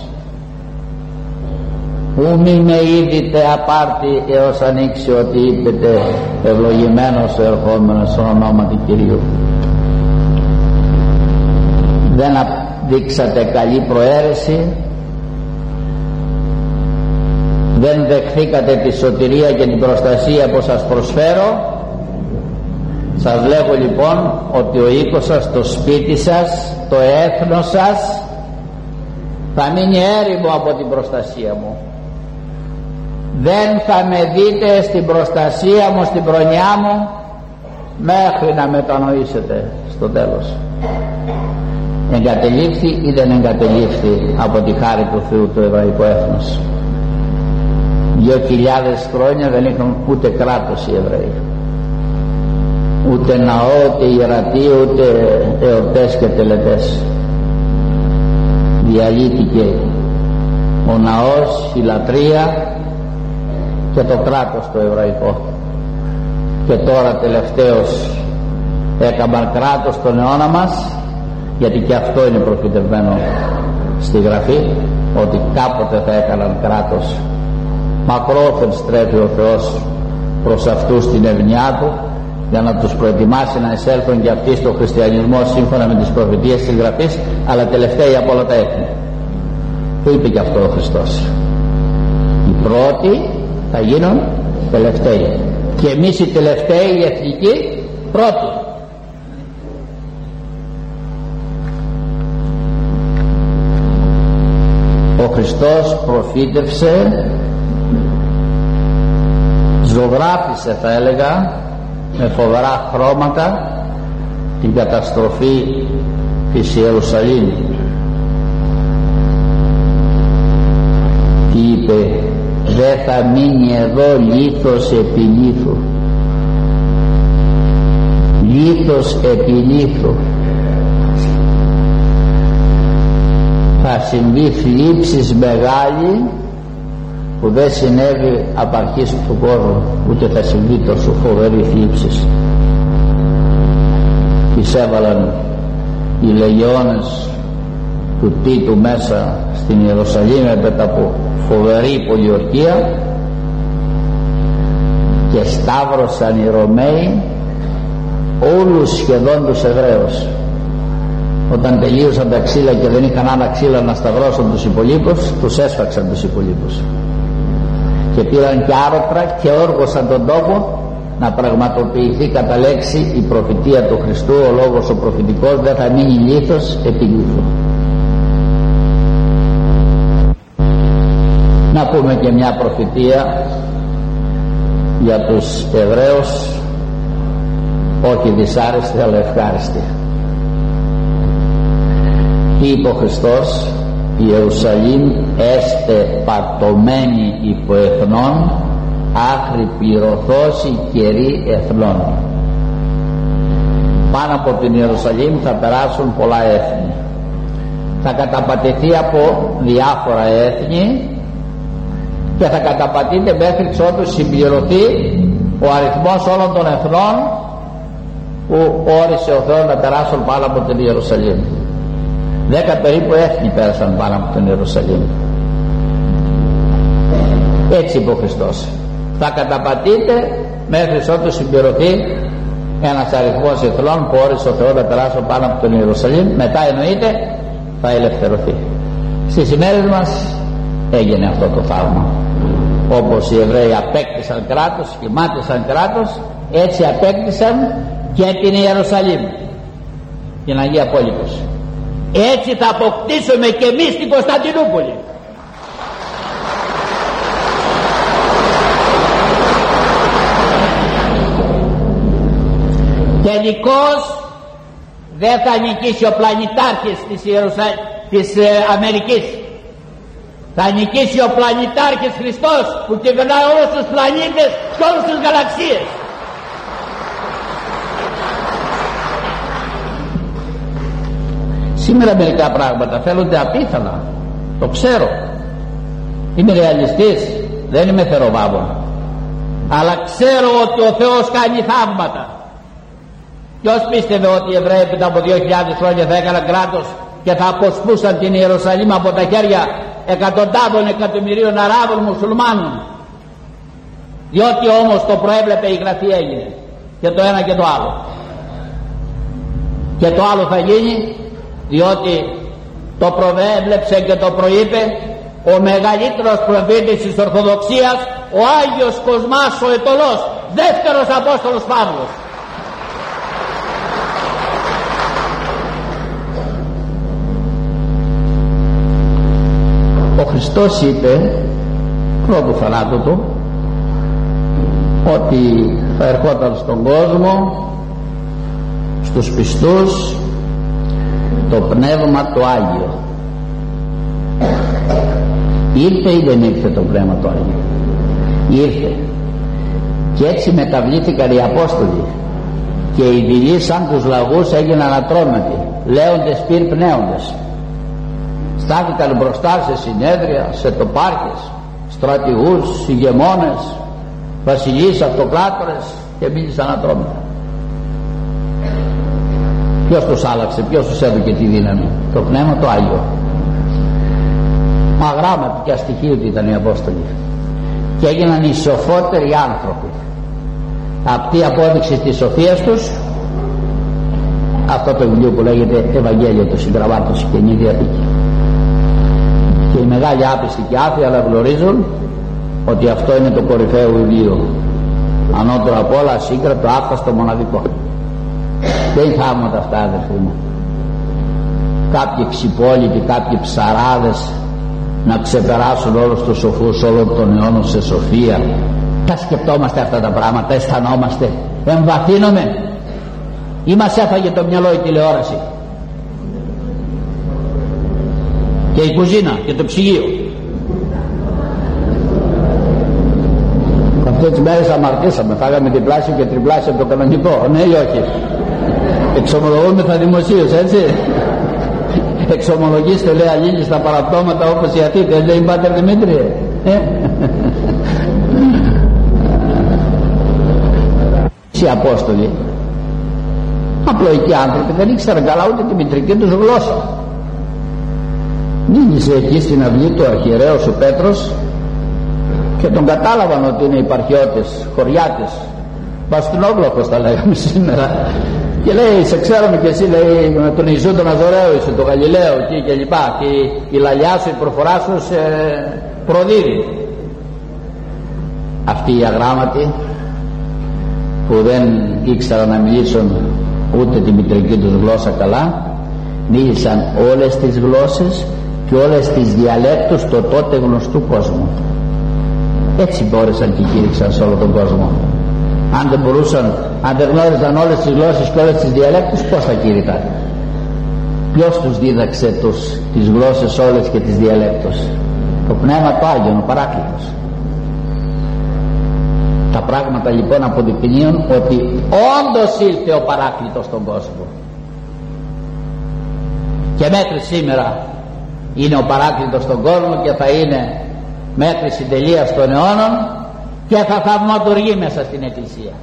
A: ου μη με είδητε απάρτη έως ανοίξει ότι είπετε ευλογημένος ο ερχόμενος στον ονόματι Κυρίου. Δεν δείξατε καλή προαίρεση, δεν δεχθήκατε τη σωτηρία και την προστασία που σας προσφέρω. Σας λέγω λοιπόν ότι ο οίκος σας, το σπίτι σας, το έθνος σας θα μείνει έρημο από την προστασία μου. Δεν θα με δείτε στην προστασία μου, στην προνοιά μου, μέχρι να μετανοήσετε στο τέλος. Εγκατελείφθη ή δεν εγκατελείφθη από τη χάρη του Θεού το εβραϊκό έθνος? 2.000 χρόνια δεν είχαν ούτε κράτος οι Εβραίοι. ούτε ναό, ούτε ιερατείο, ούτε εορτές και τελετές. Διαλύθηκε ο ναός, η λατρεία και το κράτος το εβραϊκό, και τώρα τελευταίως έκαμπαν κράτος στον αιώνα μας, γιατί και αυτό είναι προφητευμένο στη Γραφή, ότι κάποτε θα έκαναν κράτος. Μακρόθεν στρέφει ο Θεός προς αυτούς την ευνοιά του, για να τους προετοιμάσει να εισέλθουν και αυτοί στο χριστιανισμό σύμφωνα με τις προφητείες της Γραφής, αλλά τελευταίοι από όλα τα έθνη. Το είπε και αυτό ο Χριστός. Οι πρώτοι θα γίνουν τελευταίοι, και εμείς οι τελευταίοι, οι εθνικοί, πρώτοι. Ο Χριστός προφήτευσε, ζωγράφισε, θα έλεγα, με φοβερά χρώματα την καταστροφή της Ιερουσαλήμ. Τι είπε? Δεν θα μείνει εδώ λίθος επί λίθου, λίθος επί λίθου. Θα συμβεί θλίψης μεγάλη που δεν συνέβη απ' αρχής του κόσμου, ούτε θα συμβεί τόσο φοβερή θλίψης. Τις έβαλαν οι λεγεώνες του Τίτου μέσα στην Ιερουσαλήμ μετά από φοβερή πολιορκία, και σταύρωσαν οι Ρωμαίοι όλους σχεδόν τους Εβραίους. Όταν τελείωσαν τα ξύλα και δεν είχαν άλλα ξύλα να σταυρώσουν τους υπολείπους, τους έσφαξαν τους υπολείπους, και πήραν και άρωτρα και όργωσαν τον τόπο να πραγματοποιηθεί κατά λέξη η προφητεία του Χριστού, ο λόγος ο προφητικός, δεν θα μείνει λίθος επί λίθου. Να πούμε και μια προφητεία για τους Εβραίους, όχι δυσάρεστη αλλά ευχάριστη. Τι είπε ο Χριστός? Η Ιερουσαλήμ έστε πατωμένη υπό εθνών, άχρη πληρωθώσει καιρή εθνών. Πάνω από την Ιερουσαλήμ θα περάσουν πολλά έθνη, θα καταπατηθεί από διάφορα έθνη και θα καταπατείται μέχρι ότου συμπληρωθεί ο αριθμός όλων των εθνών που όρισε ο Θεός να περάσουν πάνω από την Ιερουσαλήμ. 10 περίπου έθνη πέρασαν πάνω από την Ιερουσαλήμ. Έτσι είπε ο Χριστός, θα καταπατείτε μέχρι ότου συμπληρωθεί ένας αριθμός εθνών που όρισε ο Θεός να περάσουν πάνω από την Ιερουσαλήμ. Μετά εννοείται θα ελευθερωθεί. Στις ημέρες μας έγινε αυτό το θαύμα. Όπως οι Εβραίοι απέκτησαν κράτος, σχημάτισαν κράτος, έτσι απέκτησαν και την Ιερουσαλήμ, την Αγία Πόλη τους. Έτσι θα αποκτήσουμε και εμείς την Κωνσταντινούπολη. Τελικώς δεν θα νικήσει ο πλανητάρχης της Αμερικής, θα νικήσει ο πλανητάρχης Χριστός που κυβερνάει όλους τους πλανήτες και όλους τους γαλαξίες. Σήμερα μερικά πράγματα φαίνονται απίθανα, το ξέρω, είμαι ρεαλιστής, δεν είμαι θεροβάβων, αλλά ξέρω ότι ο Θεός κάνει θαύματα. Ποιος πίστευε ότι οι Εβραίοι πριν από 2.000 χρόνια θα έκαναν κράτος και θα αποσπούσαν την Ιερουσαλήμ από τα χέρια εκατοντάδων εκατομμυρίων Αράβων μουσουλμάνων? Διότι όμως το προέβλεπε η Γραφή, έγινε και το ένα και το άλλο, και το άλλο θα γίνει, διότι το προέβλεψε και το προείπε ο μεγαλύτερος προφήτης της Ορθοδοξίας, ο Άγιος Κοσμάς ο Αιτωλός, δεύτερος Απόστολος Παύλος. Ο Χριστός είπε πρώτου θανάτου του ότι θα ερχόταν στον κόσμο, στους πιστούς, το Πνεύμα το Άγιο. Ήρθε ή δεν ήρθε το Πνεύμα το Άγιο? Ήρθε, και έτσι μεταβλήθηκαν οι Απόστολοι. και οι δειλοί σαν τους λαγούς έγιναν ατρόμετοι, λέοντες πυρ πνέοντες. Στάθηκαν μπροστά σε συνέδρια, σε τοπάρχες, στρατηγούς, ηγεμόνες, βασιλείς, αυτοκράτορες και μίλησαν ατρόμετα. Ποιος τους άλλαξε, ποιος τους έδωκε τη δύναμη? Το Πνεύμα το Άγιο. Μα γράμματι και αστοιχείωτοι ήταν οι Απόστολοι και έγιναν οι σοφότεροι άνθρωποι. Αυτή η απόδειξη της σοφίας τους, αυτό το βιβλίο που λέγεται Ευαγγέλιο, το συγκραβάτωσε και Καινή Διαθήκη. Και οι μεγάλοι άπιστοι και άθεοι αλλά γνωρίζουν ότι αυτό είναι το κορυφαίο βιβλίο, ανώτερο απ' όλα, ασύγκρατο, άφαστο, μοναδικό. Δεν είναι θαύματα αυτά, αδερφοί μου. Κάποιοι ξυπόλοιποι, κάποιοι ψαράδες να ξεπεράσουν όλους τους σοφούς όλων των αιώνων σε σοφία. Τα σκεπτόμαστε αυτά τα πράγματα, αισθανόμαστε, εμβαθύνομαι, ή μας έφαγε το μυαλό η τηλεόραση και η κουζίνα και το ψυγείο? Αυτές τις μέρες αμαρτήσαμε, φάγαμε διπλάσιο και τριπλάσιο το κανονικό, ναι ή όχι? Εξομολογούμεθα δημοσίως, έτσι. Εξομολογήστε, λέει, αλλήλοι στα παραπτώματα όπως οι Αθήτες, λέει Πάτερ Δημήτριε. Οι Απόστολοι, απλοϊκοί άνθρωποι, δεν ήξεραν καλά ούτε τη μητρική τους γλώσσα. Μίλησε εκεί στην αυλή του αρχιερέως ο Πέτρος και τον κατάλαβαν ότι είναι υπαρχιώτες, χωριάτες, μπαστούνογλωκος τα λέγαμε σήμερα. Και λέει, σε ξέρουμε και εσύ, λέει, με τον Ιησού τον Ναζωραίο είσαι, τον Γαλιλαίο και λοιπά, και η λαλιά σου, η προφορά σου σε προδίδει. Αυτοί οι αγράμματοι που δεν ήξεραν να μιλήσουν ούτε τη μητρική τους γλώσσα καλά, μίλησαν όλες τις γλώσσες και όλες τις διαλέκτους του τότε γνωστού κόσμου. Έτσι μπόρεσαν και κήρυξαν σε όλο τον κόσμο. Αν δεν μπορούσαν, αν δεν γνώριζαν όλες τις γλώσσες και όλες τις διαλέκτους, πώς θα κήρυκαν? Ποιος τους δίδαξε τις γλώσσες όλες και τις διαλέκτους? Το Πνεύμα το Άγιον, ο Παράκλητος. Τα πράγματα λοιπόν αποδεικνύουν ότι όντως ήλθε ο Παράκλητος στον κόσμο, και μέχρι σήμερα είναι ο Παράκλητος στον κόσμο και θα είναι μέχρι συντελείας των αιώνων και θα θαυματουργεί μέσα στην Εκκλησία.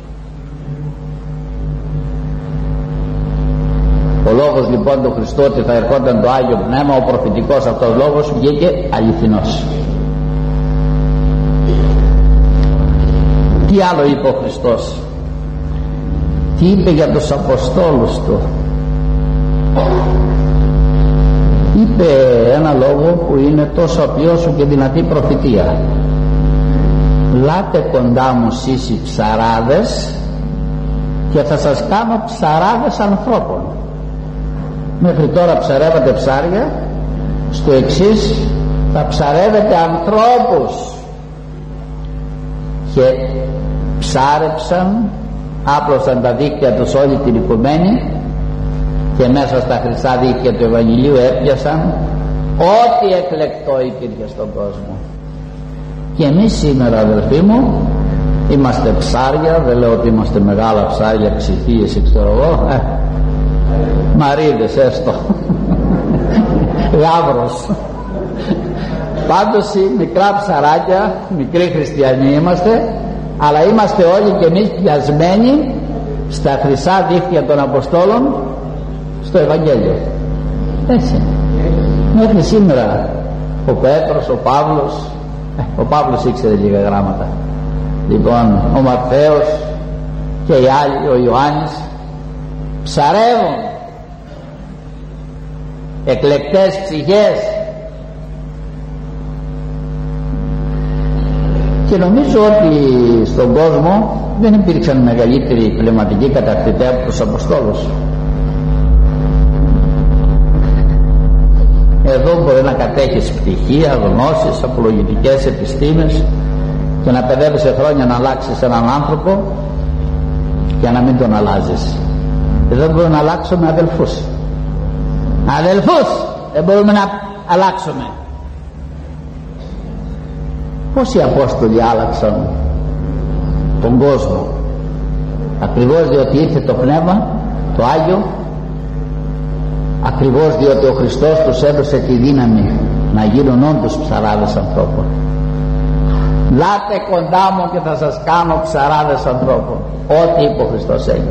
A: Ο λόγος λοιπόν του Χριστού ότι θα ερχόταν το Άγιο Πνεύμα, ο προφητικός αυτός λόγος, βγήκε αληθινός. Τι άλλο είπε ο Χριστός? Τι είπε για τους Αποστόλους του? Είπε ένα λόγο που είναι τόσο απλό όσο και δυνατή προφητεία. Λάτε κοντά μου εσείς οι ψαράδες και θα σας κάνω ψαράδες ανθρώπων. Μέχρι τώρα ψαρεύατε ψάρια, στο εξής θα ψαρεύετε ανθρώπους. Και ψάρεψαν, άπλωσαν τα δίκτυα τους όλη την οικουμένη και μέσα στα χρυσά δίκτυα του Ευαγγελίου έπιασαν ό,τι εκλεκτό υπήρχε στον κόσμο. Και εμείς σήμερα, αδελφοί μου, είμαστε ψάρια. Δεν λέω ότι είμαστε μεγάλα ψάρια, ξυθίες, ξέρω εγώ, μαρίδες έστω, γάβρος. Πάντως μικρά ψαράκια, μικροί χριστιανοί είμαστε, αλλά είμαστε όλοι και εμείς πιασμένοι στα χρυσά δίχτυα των Αποστόλων, στο Ευαγγέλιο. Έτσι. Μέχρι σήμερα ο Πέτρος, ο Παύλος ήξερε λίγα γράμματα. Λοιπόν, ο Ματθαίος και οι άλλοι, ο Ιωάννης, ψαρεύουν εκλεκτές ψυχές. Και νομίζω ότι στον κόσμο δεν υπήρξαν μεγαλύτεροι πνευματικοί κατακτητές από τους Αποστόλους. Εδώ μπορεί να κατέχεις πτυχία, γνώσεις, απολογητικές επιστήμες και να παιδεύεσαι χρόνια να αλλάξεις έναν άνθρωπο και να μην τον αλλάζεις. Εδώ μπορούμε να αλλάξουμε αδελφούς. Αδελφούς δεν μπορούμε να αλλάξουμε. Πώς οι Απόστολοι άλλαξαν τον κόσμο? ακριβώς διότι ήρθε το Πνεύμα το Άγιο, ακριβώς διότι ο Χριστός τους έδωσε τη δύναμη να γίνουν όντως ψαράδες ανθρώπων. Λάτε κοντά μου και θα σας κάνω ψαράδες ανθρώπων. Ό,τι είπε ο Χριστός έγινε.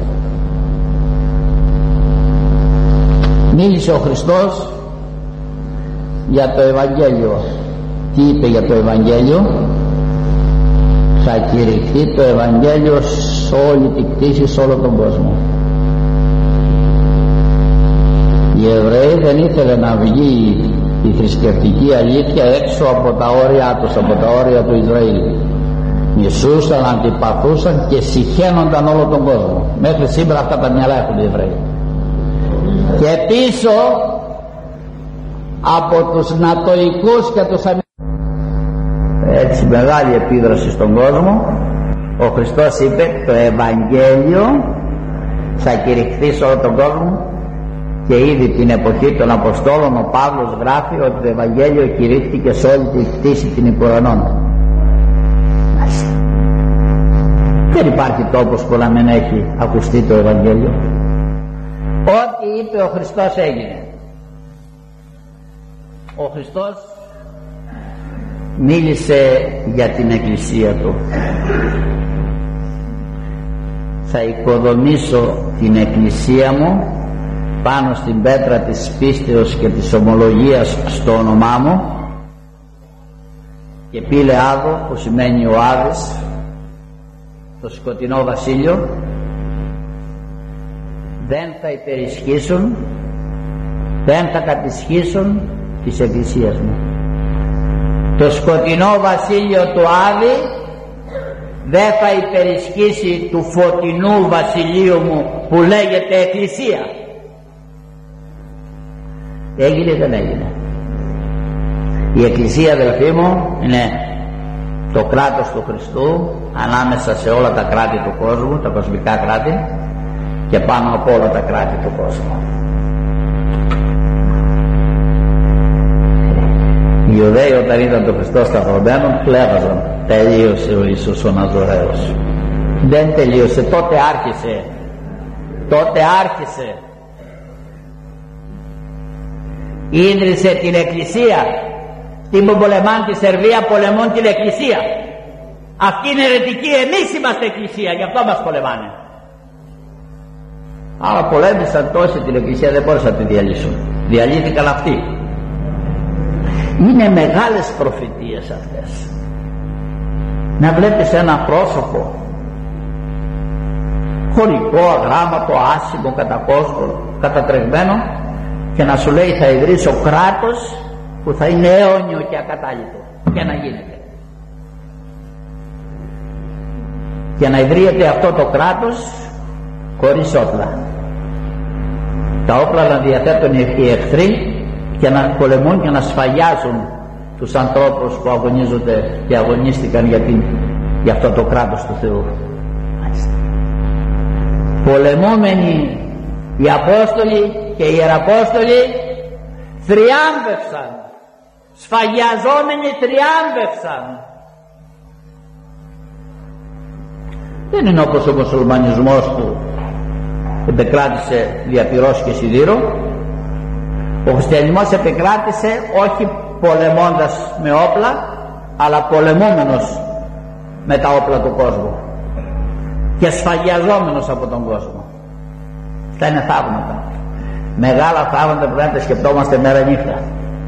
A: Μίλησε ο Χριστός για το Ευαγγέλιο. Τι είπε για το Ευαγγέλιο? Θα κηρυχθεί το Ευαγγέλιο σε όλη την κτήση, σε όλο τον κόσμο. Οι Εβραίοι δεν ήθελε να βγει η θρησκευτική αλήθεια έξω από τα όρια τους, από τα όρια του Ισραήλ. Μισούσαν, αντιπαθούσαν και συχαίνονταν όλο τον κόσμο. Μέχρι σήμερα αυτά τα μυαλά έχουν οι Εβραίοι. Και πίσω από τους νατοικούς και τους έτσι μεγάλη επίδραση στον κόσμο, ο Χριστός είπε το Ευαγγέλιο θα κηρυχθεί σε όλο τον κόσμο. Και ήδη την εποχή των Αποστόλων ο Παύλος γράφει ότι το Ευαγγέλιο κηρύχθηκε σε όλη τη κτήση την υπουρανών. Δεν υπάρχει τόπος που να μην έχει ακουστεί το Ευαγγέλιο. Ό,τι είπε ο Χριστός έγινε. Ο Χριστός μίλησε για την Εκκλησία του. Θα οικοδομήσω την Εκκλησία μου πάνω στην πέτρα της πίστεως και της ομολογίας στο όνομά μου, και πήλε άδο που σημαίνει ο Άδης, το σκοτεινό βασίλειο, δεν θα υπερισχύσουν, δεν θα κατησχύσουν της Εκκλησίας μου. Το σκοτεινό βασίλειο του Άδη δεν θα υπερισχύσει του φωτεινού βασιλείου μου που λέγεται Εκκλησία. Έγινε ή δεν έγινε? Η Εκκλησία, αδελφοί μου, είναι το κράτος του Χριστού ανάμεσα σε όλα τα κράτη του κόσμου, τα κοσμικά κράτη, και πάνω από όλα τα κράτη του κόσμου. Οι Ιουδαίοι όταν είδαν τον Χριστό σταυρωμένο κλαίγαζαν. Τελείωσε ο Ιησούς ο Ναζωραίος. Δεν τελείωσε, τότε άρχισε. Τότε άρχισε. Ίδρυσε την Εκκλησία. Τι που πολεμάν τη Σερβία, πολεμούν την Εκκλησία. Αυτή είναι αιρετική, εμείς είμαστε Εκκλησία, γι' αυτό μας πολεμάνε. Άρα πολέμησαν τόσοι την Εκκλησία, δεν μπόρεσαν να τη διαλύσουν. Διαλύθηκαν αυτοί. Είναι μεγάλες προφητείες αυτές. Να βλέπεις ένα πρόσωπο χωρικό, αγράμματο, άσημο, κατατρεγμένο, και να σου λέει θα ιδρύσω κράτος που θα είναι αιώνιο και ακατάλητο, και να γίνεται. Και να ιδρύεται αυτό το κράτος χωρίς όπλα. Τα όπλα να διαθέτουν οι εχθροί και να πολεμούν και να σφαγιάζουν τους ανθρώπους που αγωνίζονται και αγωνίστηκαν για αυτό το κράτος του Θεού. Πολεμούμενοι οι Απόστολοι και οι Ιεραπόστολοι θριάμβευσαν, σφαγιαζόμενοι θριάμβευσαν. Δεν είναι όπως ο μουσουλμανισμός που επεκράτησε δια πυρός και σιδήρου. Ο χριστιανισμός επεκράτησε όχι πολεμώντας με όπλα, αλλά πολεμούμενος με τα όπλα του κόσμου και σφαγιαζόμενος από τον κόσμο. Αυτά είναι θαύματα, μεγάλα θαύματα που δεν τα σκεπτόμαστε μέρα νύχτα.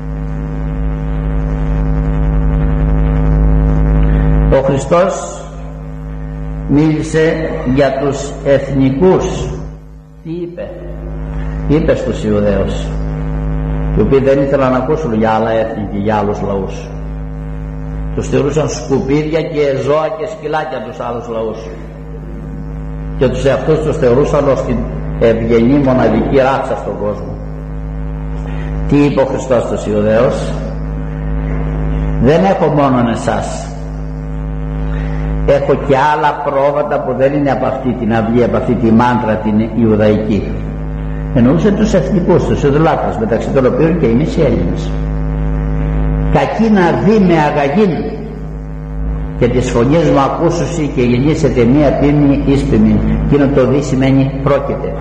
A: Ο Χριστός μίλησε για τους εθνικούς. Τι είπε? Είπε στους Ιουδαίους, οι οποίοι δεν ήθελαν να ακούσουν για άλλα έθνη και για άλλους λαούς. Τους θεωρούσαν σκουπίδια και ζώα και σκυλάκια τους άλλους λαούς, και τους εαυτούς τους θεωρούσαν ως την ευγενή μοναδική ράτσα στον κόσμο. Τι είπε ο Χριστός στους Ιουδαίους? Δεν έχω μόνον εσάς, έχω και άλλα πρόβατα που δεν είναι από αυτή την αυγή, από αυτή τη μάντρα την Ιουδαϊκή. Εννοούσε τους εθνικούς, τους Ιδωλάτρες, μεταξύ των οποίων και εμείς οι Έλληνες. Κακή να δει με αγαγήν και της φωνής μου ακούσουσι και γεννήσετε μία πίμνη ίσπιμη. Εκείνο το δι σημαίνει πρόκειται.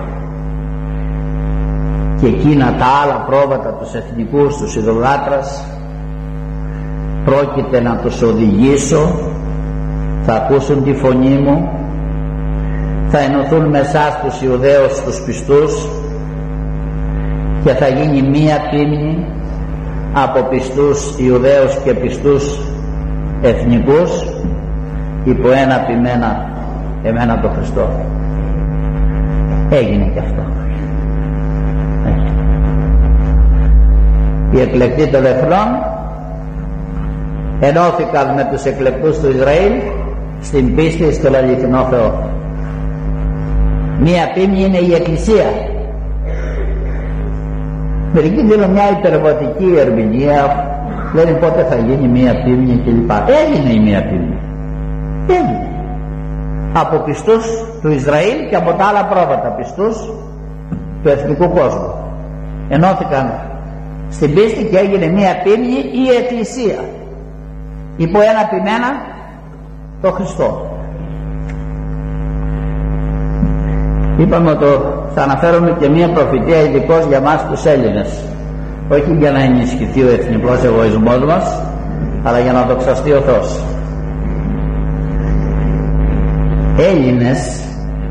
A: Και εκείνα τα άλλα πρόβατα, τους εθνικούς, τους ειδωλάτρας, πρόκειται να τους οδηγήσω, θα ακούσουν τη φωνή μου, θα ενωθούν μέσα στους Ιουδαίους, στους πιστούς, και θα γίνει μία πίμνη από πιστούς Ιουδαίους και πιστούς εθνικούς υπό ένα ποιμένα εμένα τον Χριστό. Έγινε και αυτό. Οι εκλεκτοί των εθνών ενώθηκαν με τους εκλεκτούς του Ισραήλ στην πίστη στον αληθινό Θεό. Μία πίμνη είναι η Εκκλησία. Μερικοί δίνουν μια υπερβατική ερμηνεία, λένε πότε θα γίνει μία πίμνη κλπ. Έγινε η μία πίμνη. Έγινε. Από πιστούς του Ισραήλ και από τα άλλα πρόβατα πιστούς του εθνικού κόσμου. Ενώθηκαν στην πίστη και έγινε μία πίμνη η Εκκλησία. Υπό ένα ποιμένα το Χριστό. Είπαμε ότι θα αναφέρουμε και μία προφητεία ειδικώς για μας τους Έλληνες, όχι για να ενισχυθεί ο εθνικός εγωισμός μας, αλλά για να δοξαστεί ο Θεός. Έλληνες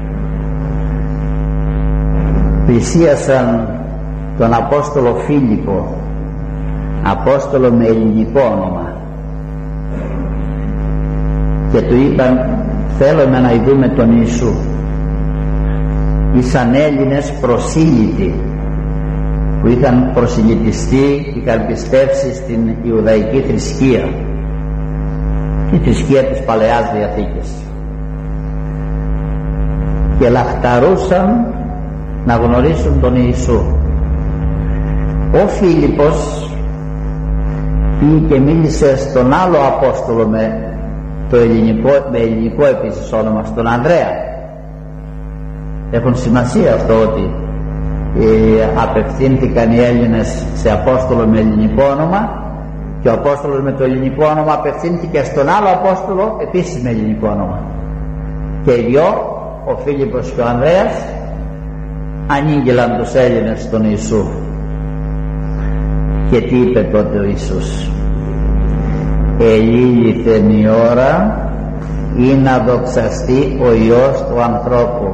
A: πλησίασαν τον Απόστολο Φίλιππο, Απόστολο με ελληνικό όνομα, και του είπαν θέλουμε να ειδούμε τον Ιησού. Ήσαν Έλληνες προσήλυτοι που είχαν προσιλητιστεί, είχαν πιστέψει στην Ιουδαϊκή θρησκεία, τη θρησκεία της Παλαιάς Διαθήκης, και λαχταρούσαν να γνωρίσουν τον Ιησού. Ο Φίλιππος πήγε και μίλησε στον άλλο Απόστολο με ελληνικό επίσης όνομα, στον Ανδρέα. Έχουν σημασία αυτό ότι απευθύνθηκαν οι Έλληνες σε Απόστολο με ελληνικό όνομα, και ο Απόστολος με το ελληνικό όνομα απευθύνθηκε στον άλλο Απόστολο επίσης με ελληνικό όνομα, και οι δυο, ο Φίλιππος και ο Ανδρέας, ανήγγυλαν τους Έλληνες στον Ιησού. Και τι είπε τότε ο Ιησούς? Ελήλυθεν η ώρα ή να δοξαστεί ο Υιός του ανθρώπου.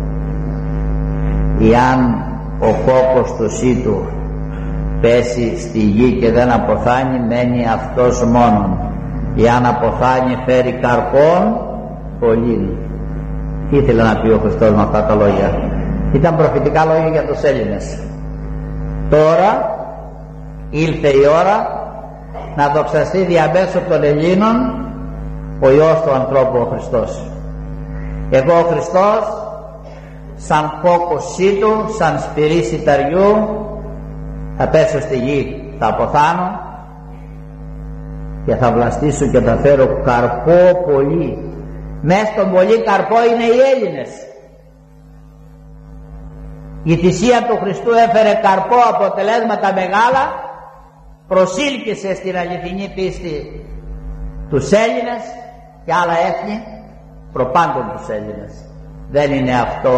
A: Εάν ο κόκκος του σύτου πέσει στη γη και δεν αποθάνει, μένει αυτός μόνον. Εάν αποθάνει, φέρει καρπόν πολλήν. Τι ήθελε να πει ο Χριστός με αυτά τα λόγια? Ήταν προφητικά λόγια για τους Έλληνες. Τώρα ήλθε η ώρα να δοξαστεί διαμέσου των Ελλήνων ο Υιός του ανθρώπου, ο Χριστός. Εγώ ο Χριστός, σαν κόκκος σύτου, σαν σπυρί σιταριού, θα πέσω στη γη, θα αποθάνω και θα βλαστήσω και θα φέρω καρπό πολύ. Μες στον πολύ καρπό είναι οι Έλληνες. Η θυσία του Χριστού έφερε καρπό, αποτελέσματα μεγάλα, προσήλκησε στην αληθινή πίστη τους Έλληνες και άλλα έθνη, προπάντων τους Έλληνες. Δεν είναι αυτό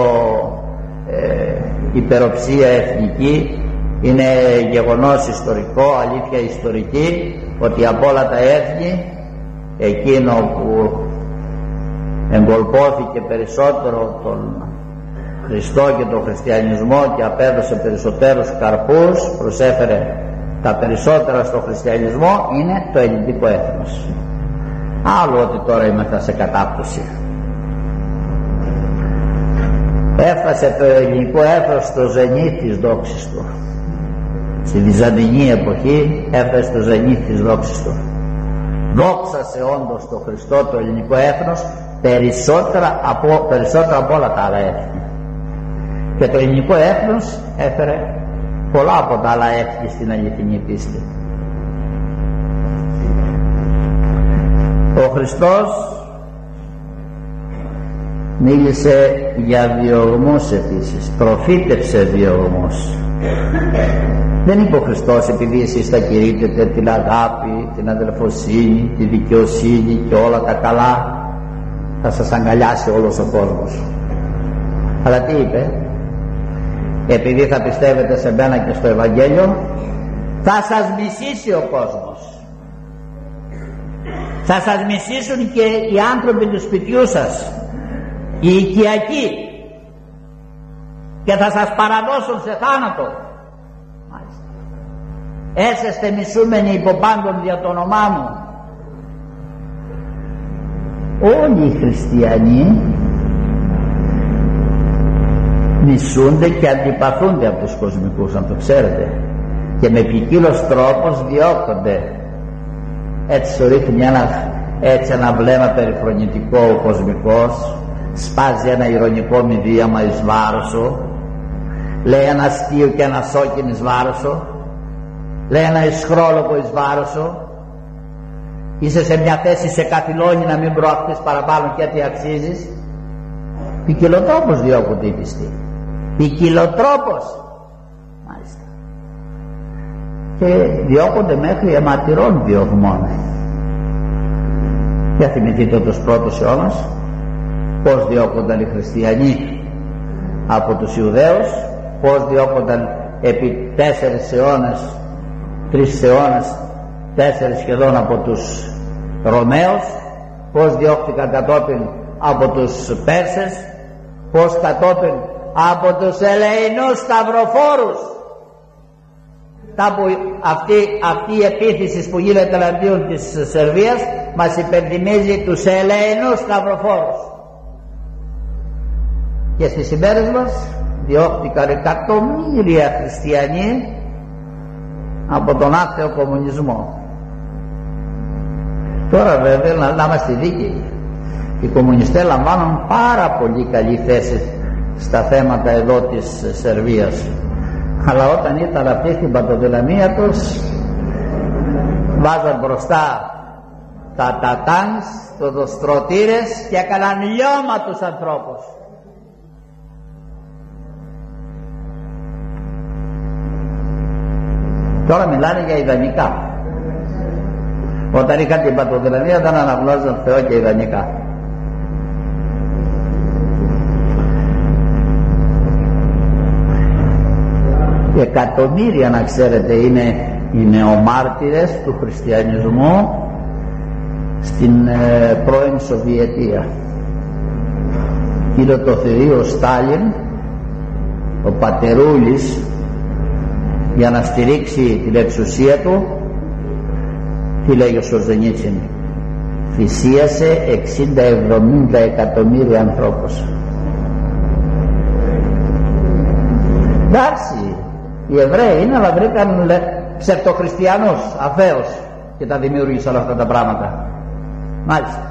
A: υπεροψία εθνική, είναι γεγονός ιστορικό, αλήθεια ιστορική, ότι από όλα τα έθνη εκείνο που εγκολπώθηκε περισσότερο τον Χριστό και τον χριστιανισμό και απέδωσε περισσότερους καρπούς, προσέφερε τα περισσότερα στο χριστιανισμό, είναι το ελληνικό έθνος. Άλλο ότι τώρα είμαστε σε κατάπτωση. Έφτασε το ελληνικό έθνος στο ζενήθ της δόξης του. Στη Βυζαντινή εποχή έφτασε στο ζενήθ της δόξης του. Δόξασε όντως το Χριστό το ελληνικό έθνος περισσότερα από όλα τα άλλα έθνη. Και το ελληνικό έθνος έφερε πολλά από τα άλλα έθνη στην αληθινή πίστη. Ο Χριστός Μίλησε για διωγμούς επίσης, προφήτευσε διωγμούς. Δεν είπε ο Χριστός επειδή εσείς θα κηρύττετε την αγάπη, την αδελφοσύνη, τη δικαιοσύνη και όλα τα καλά, θα σας αγκαλιάσει όλος ο κόσμος. Αλλά τι είπε? Επειδή θα πιστεύετε σε μένα και στο Ευαγγέλιο, θα σας μισήσει ο κόσμος. Θα σας μισήσουν και οι άνθρωποι του σπιτιού σας, οι οικιακοί, και θα σας παραδώσουν σε θάνατο. Μάλιστα. Έσεστε μισούμενοι υπό πάντων δια το όνομά μου. Όλοι οι χριστιανοί μισούνται και αντιπαθούνται από τους κοσμικούς, αν το ξέρετε, και με ποικίλος τρόπος διώκονται. Έτσι σου ρίχνει ένα βλέμμα περιφρονητικό ο κοσμικός, σπάζει ένα ηρωνικό μηδίαμα εις βάρος σου, λέει ένα αστείο και ένα σόκιν εις βάρος σου, λέει ένα ισχρόλογο εις βάρος σου. Είσαι σε μια θέση, σε καθυλώνει να μην προαχθείς παραπάνω και τι αξίζεις. Ποικιλοτρόπως διώκονται οι πιστοί, ποικιλοτρόπως, μάλιστα, και διώκονται μέχρι αιματηρών διωγμών. Για θυμηθείτε τους πρώτους αιώνας πως διώκονταν οι χριστιανοί από τους Ιουδαίους, πως διώκονταν επί 4 αιώνες, 3 αιώνες, 4 σχεδόν από τους Ρωμαίους, πως διώχτηκαν κατόπιν από τους Πέρσες, πως κατόπιν από τους Ελεηνούς σταυροφόρους. Αυτή η επίθεση που γίνεται εναντίον της Σερβίας μας υπενθυμίζει τους Ελεηνούς σταυροφόρους. Και στις ημέρες μας διώχτηκαν εκατομμύρια χριστιανοί από τον άθεο κομμουνισμό. Τώρα βέβαια να είμαστε δίκαιοι, οι κομμουνιστές λαμβάνουν πάρα πολύ καλή θέση στα θέματα εδώ της Σερβίας, αλλά όταν ήρθαν αυτοί στην παντοδυναμία τους βάζαν μπροστά τα τατάνς, τους δοστρωτήρες και έκαναν λιώμα τους ανθρώπους. Τώρα μιλάνε για ιδανικά. Όταν είχαν την παντοδυναμία δεν αναγνώριζαν Θεό και ιδανικά. Εκατομμύρια, να ξέρετε, είναι οι νεομάρτυρες του χριστιανισμού στην πρώην Σοβιετία. Κύριο το θηρίο Στάλιν, ο πατερούλης, για να στηρίξει την εξουσία του, τι λέει ο Σολζενίτσιν, θυσίασε 60-70 εκατομμύρια ανθρώπους. Εντάξει, οι Εβραίοι είναι, αλλά βρήκαν ψευτοχριστιανούς αφαίους και τα δημιούργησαν όλα αυτά τα πράγματα. Μάλιστα.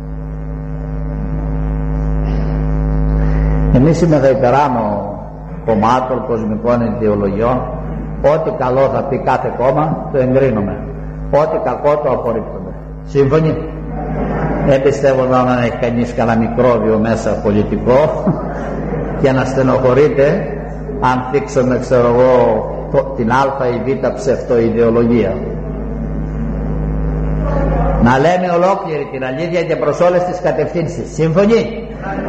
A: Εμείς είμαστε υπεράνω κομμάτων κοσμικών ιδεολογιών. Ό,τι καλό θα πει κάθε κόμμα το εγκρίνουμε, ό,τι κακό το απορρίπτουμε. Σύμφωνοι? Δεν πιστεύω να έχει κανείς κανένα μικρόβιο μέσα πολιτικό και να στενοχωρείτε αν θίξουμε, ξέρω εγώ, την α ή β ψευτοειδεολογία. Να λέμε ολόκληρη την αλήθεια και προς όλες τις κατευθύνσεις. Σύμφωνοι?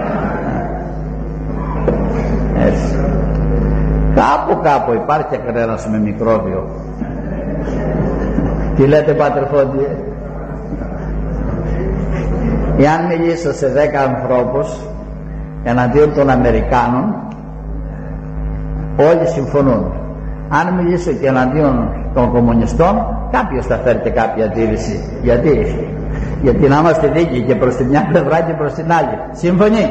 A: Έτσι. Κάπου υπάρχει κανένας με μικρόβιο. Τι λέτε, Πάτερ Φόντι? Εάν μιλήσω σε 10 ανθρώπους εναντίον των Αμερικάνων, όλοι συμφωνούν. Αν μιλήσω και εναντίον των κομμουνιστών, κάποιος θα φέρει και κάποια αντίρρηση. Γιατί να είμαστε δίκαιοι και προς τη μια πλευρά και προς την άλλη. Σύμφωνοι?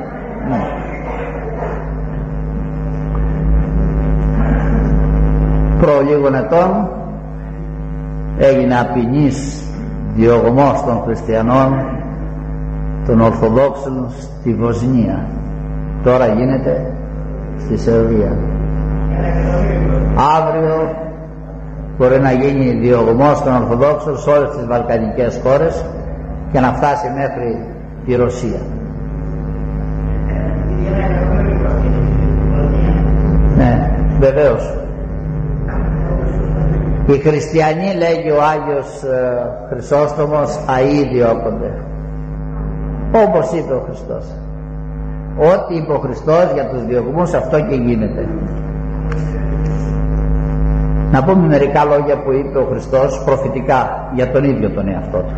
A: Προ λίγων ετών έγινε απεινής διωγμός των χριστιανών, των Ορθοδόξων στη Βοσνία. Τώρα γίνεται στη Σερβία. Αύριο μπορεί να γίνει διωγμός των Ορθοδόξων σε όλες τις βαλκανικές χώρες και να φτάσει μέχρι τη Ρωσία. Βεβαίως. Οι χριστιανοί, λέγει ο Άγιος Χρυσόστομος, αεί διώκονται, όπως είπε ο Χριστός. Ό,τι είπε ο Χριστός για τους διωγμούς, αυτό και γίνεται. Να πούμε μερικά λόγια που είπε ο Χριστός προφητικά για τον ίδιο τον εαυτό του.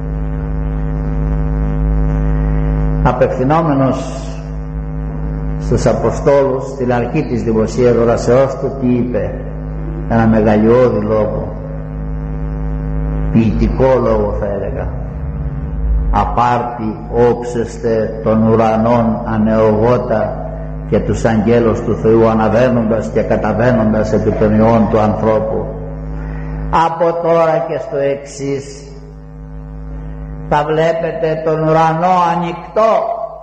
A: Απευθυνόμενος στους Αποστόλους στην αρχή της δημοσίας δράσεώς του, τι είπε? Ένα μεγαλειώδη λόγο, ποιητικό λόγο θα έλεγα. Απάρτη όψεστε των ουρανών ανεωγότα και τους αγγέλους του Θεού αναβαίνοντας και καταβαίνοντας επί των ιών του ανθρώπου. Από τώρα και στο εξής θα βλέπετε τον ουρανό ανοιχτό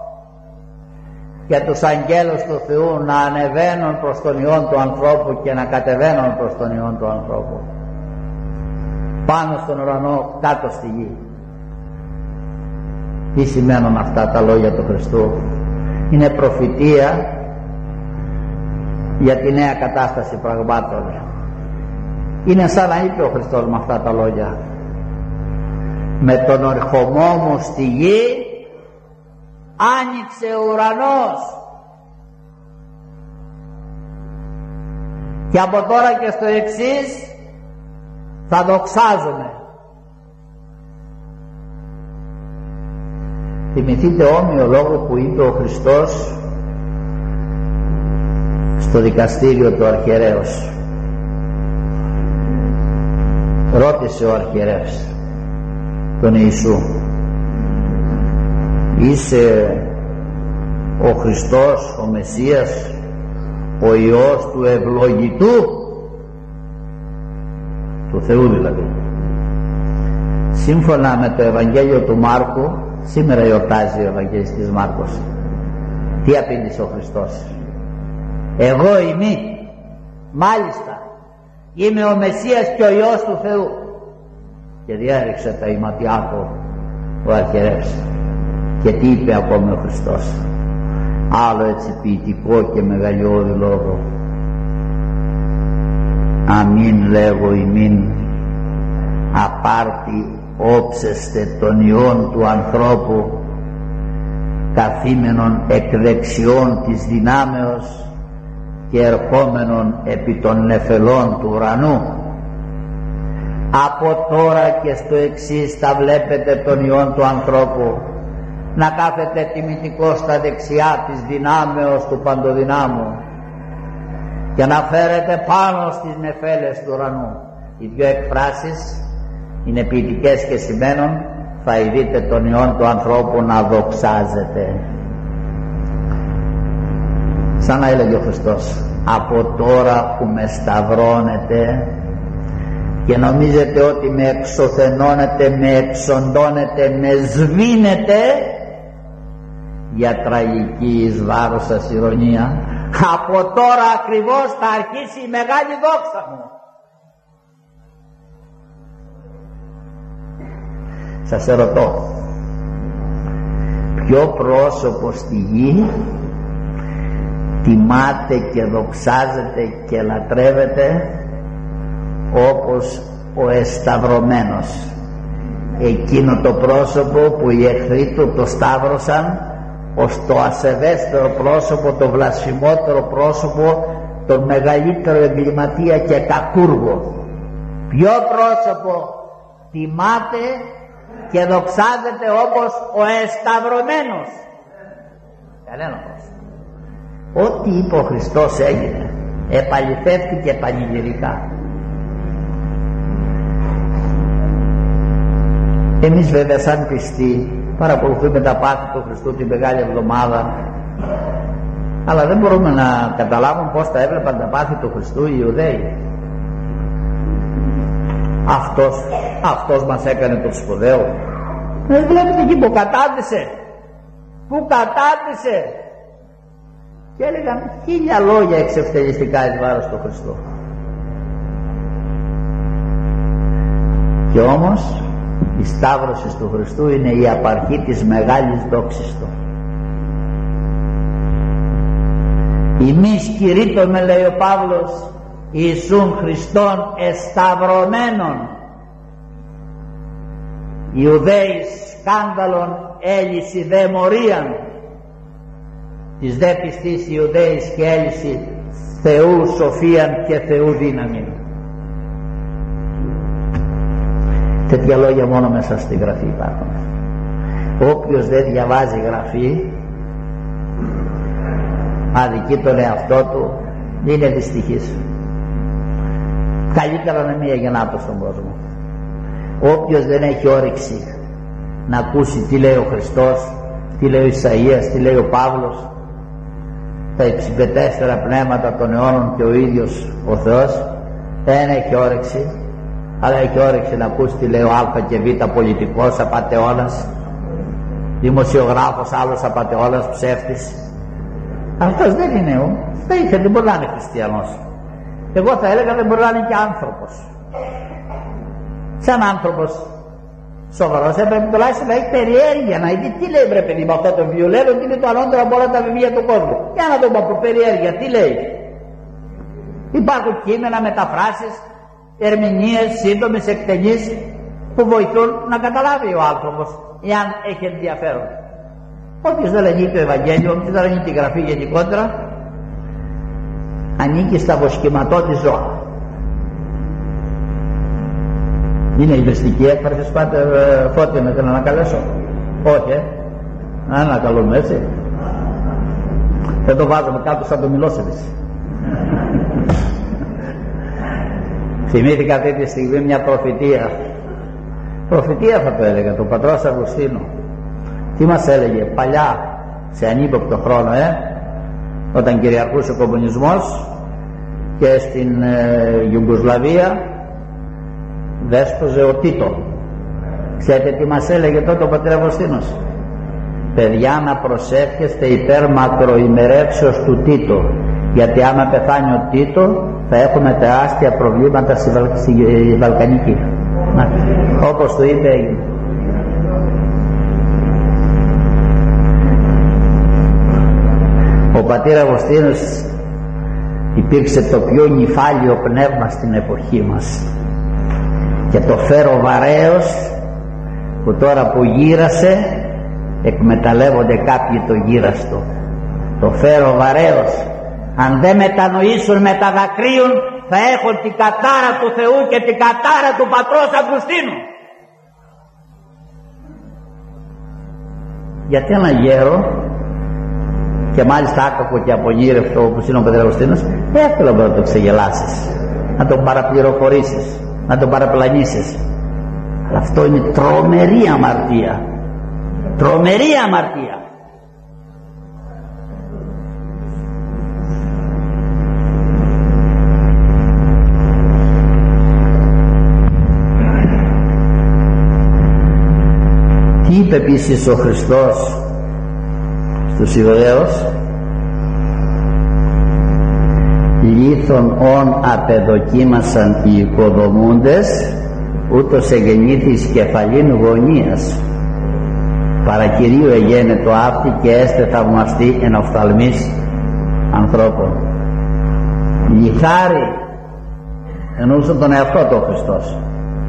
A: και τους αγγέλους του Θεού να ανεβαίνουν προς τον ιόν του ανθρώπου και να κατεβαίνουν προς τον ιόν του ανθρώπου. Πάνω στον ουρανό, κάτω στη γη. Τι σημαίνουν αυτά τα λόγια του Χριστού? Είναι προφητεία για τη νέα κατάσταση πραγμάτων. Είναι σαν να είπε ο Χριστός με αυτά τα λόγια: με τον ερχομό μου στη γη άνοιξε ο ουρανός και από τώρα και στο εξής θα δοξάζομαι. Θυμηθείτε όμοιο λόγο που είπε ο Χριστός στο δικαστήριο του αρχιερέως. Ρώτησε ο αρχιερεύς τον Ιησού: είσαι ο Χριστός, ο Μεσσίας, ο Υιός του ευλογητού, του Θεού δηλαδή? Σύμφωνα με το Ευαγγέλιο του Μάρκου, σήμερα γιορτάζει ο Ευαγγελιστής Μάρκος, τι απήντησε ο Χριστός? Εγώ είμαι, μάλιστα είμαι ο Μεσσίας και ο Υιός του Θεού. Και διέριξε τα ηματιά του ο αρχιερεύς. Και τι είπε ακόμη ο Χριστός? Άλλο έτσι ποιητικό και μεγαλειώδη λόγο: αμήν λέγω ημίν, απάρτη όψεστε των ιών του ανθρώπου, καθήμενον εκ δεξιών της δυνάμεως και ερχόμενον επί των νεφελών του ουρανού. Από τώρα και στο εξής θα βλέπετε τον ιόν του ανθρώπου να κάθεται τιμητικός στα δεξιά της δυνάμεως του παντοδυνάμου και να φέρεται πάνω στις νεφέλες του ουρανού. Οι δύο εκφράσεις είναι ποιητικές και σημαίνουν θα ειδείτε τον ιόν του ανθρώπου να δοξάζεται. Σαν να έλεγε ο Χριστός: από τώρα που με σταυρώνετε και νομίζετε ότι με εξωθενώνετε, με εξοντώνετε, με σβήνετε για τραγική εις βάρος σας ηρωνία, από τώρα ακριβώς θα αρχίσει η μεγάλη δόξα μου. Σας ερωτώ, ποιο πρόσωπο στη γη τιμάται και δοξάζεται και λατρεύεται όπως ο εσταυρωμένος? Εκείνο το πρόσωπο που οι εχθροί του το σταύρωσαν ως το ασεβέστερο πρόσωπο, το βλασφημότερο πρόσωπο, τον μεγαλύτερο εγκληματία και κακούργο. Ποιο πρόσωπο τιμάται και δοξάζεται όπως ο εσταυρωμένος? Κανένα πρόσωπο. Ό,τι είπε ο Χριστός έγινε, επαληθεύτηκε πανηγυρικά. Εμείς βέβαια σαν πιστοί παρακολουθούμε τα πάθη του Χριστού την Μεγάλη Εβδομάδα, αλλά δεν μπορούμε να καταλάβουμε πως τα έβλεπαν τα πάθη του Χριστού οι Ιουδαίοι. Αυτός μας έκανε το σπουδαίο. Βλέπετε εκεί που κατάντησε, και έλεγαν 1000 λόγια εξευτελιστικά εις βάρος του Χριστού. Και όμως η σταύρωση του Χριστού είναι η απαρχή της μεγάλης δόξης του. Ημείς κηρύττωμε, λέει ο Παύλος, Ιησούν Χριστόν εσταυρωμένον. Ιουδαίοι σκάνδαλον έλυση δε μορίαν, της δε πιστής Ιουδαίης και έλυση Θεού σοφίαν και Θεού δύναμη. Τέτοια λόγια μόνο μέσα στη Γραφή υπάρχουν. Όποιος δεν διαβάζει Γραφή αδικεί τον εαυτό του, είναι δυστυχής. Καλύτερα να μην αγεννάτω στον κόσμο. Όποιος δεν έχει όρεξη να ακούσει τι λέει ο Χριστός, τι λέει ο Ισαΐας, τι λέει ο Παύλος, τα 64 πνεύματα των αιώνων και ο ίδιος ο Θεός, δεν έχει όρεξη, αλλά έχει όρεξη να ακούσει τι λέει ο Α και Β πολιτικός, απατεώνας, δημοσιογράφος, άλλος απατεώνας, ψεύτης. Αυτός δεν είναι δεν μπορεί να είναι χριστιανός. Εγώ θα έλεγα δεν μπορεί να είναι και άνθρωπος. Σαν άνθρωπος σοβαρός έπρεπε τουλάχιστον να έχει περιέργεια, να δει τι λέει βρε παιδί με αυτό το βιβλίο, ότι είναι το ανώτερο από όλα τα βιβλία του κόσμου. Για να δούμε από περιέργεια τι λέει. Υπάρχουν κείμενα, μεταφράσεις, ερμηνείες σύντομες, εκτενείς που βοηθούν να καταλάβει ο άνθρωπος εάν έχει ενδιαφέρον. Όποιος δεν ανήκει το Ευαγγέλιο, όποιος δεν ανήκει τη Γραφή γενικότερα, ανήκει στα βοσκηματώδη ζώα. Είναι η βριστική έκφραση, πάτε Φώτη με την ανακαλέσω. Όχι, να ανακαλούμε έτσι. Δεν το βάζουμε κάτω σαν το Μιλόσεβιτς. Θυμήθηκα αυτή τη στιγμή μια προφητεία. Προφητεία θα το έλεγα, του πατρός Αυγουστίνου. Τι μας έλεγε παλιά, σε ανύποπτο χρόνο, όταν κυριαρχούσε ο κομμουνισμός και στην Ιουγκοσλαβία δέσποζε ο Τίτο. Ξέρετε τι μας έλεγε τότε ο πατέρ Αυγουστίνος? Παιδιά, να προσεύχεστε υπέρ μακροημερεύσεως του Τίτο, γιατί άμα πεθάνει ο Τίτο θα έχουμε τεράστια προβλήματα στη Βαλκανική. Όπως το είπε έγινε. Ο πατήρ Αυγουστίνος υπήρξε το πιο νυφάλιο πνεύμα στην εποχή μας και το φέρω βαρέως που τώρα που γύρασε εκμεταλλεύονται κάποιοι το γύραστο. Το φέρω βαρέως, αν δεν μετανοήσουν με τα δακρύουν θα έχουν την κατάρα του Θεού και την κατάρα του πατρός Αυγουστίνου. Γιατί ένα γέρο, και μάλιστα άκακο και απονήρευτο όπως είναι ο πατέρ Αυγουστίνος, εύκολα μπορεί να το ξεγελάσεις, να τον παραπληροφορήσεις, να τον παραπλανήσεις. Αλλά αυτό είναι τρομερή αμαρτία. Τρομερή αμαρτία. Τι είπε επίσης ο Χριστός στους Ιουδαίους? Λίθον ον απεδοκίμασαν οι οικοδομούντες, ούτως εγεννήθης κεφαλήν γωνίας. Παρακυρίου εγένετο αυτή και έστε θαυμαστή εν οφθαλμής ανθρώπων. Λιθάρι, εννοούσε τον εαυτό του ο Χριστός.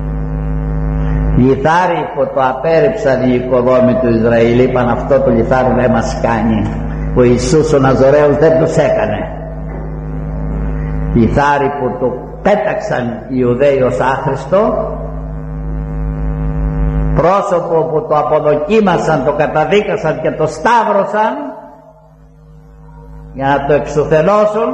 A: Λιθάρι που το απέρριψαν οι οικοδόμοι του Ισραήλ, είπαν αυτό το λιθάρι δεν μας κάνει, ο Ιησούς ο Ναζωραίος δεν τους έκανε. Λιθάρι που το πέταξαν οι Ιουδαίοι ως άχρηστο, πρόσωπο που το αποδοκίμασαν, το καταδίκασαν και το σταύρωσαν για να το εξουθενώσουν,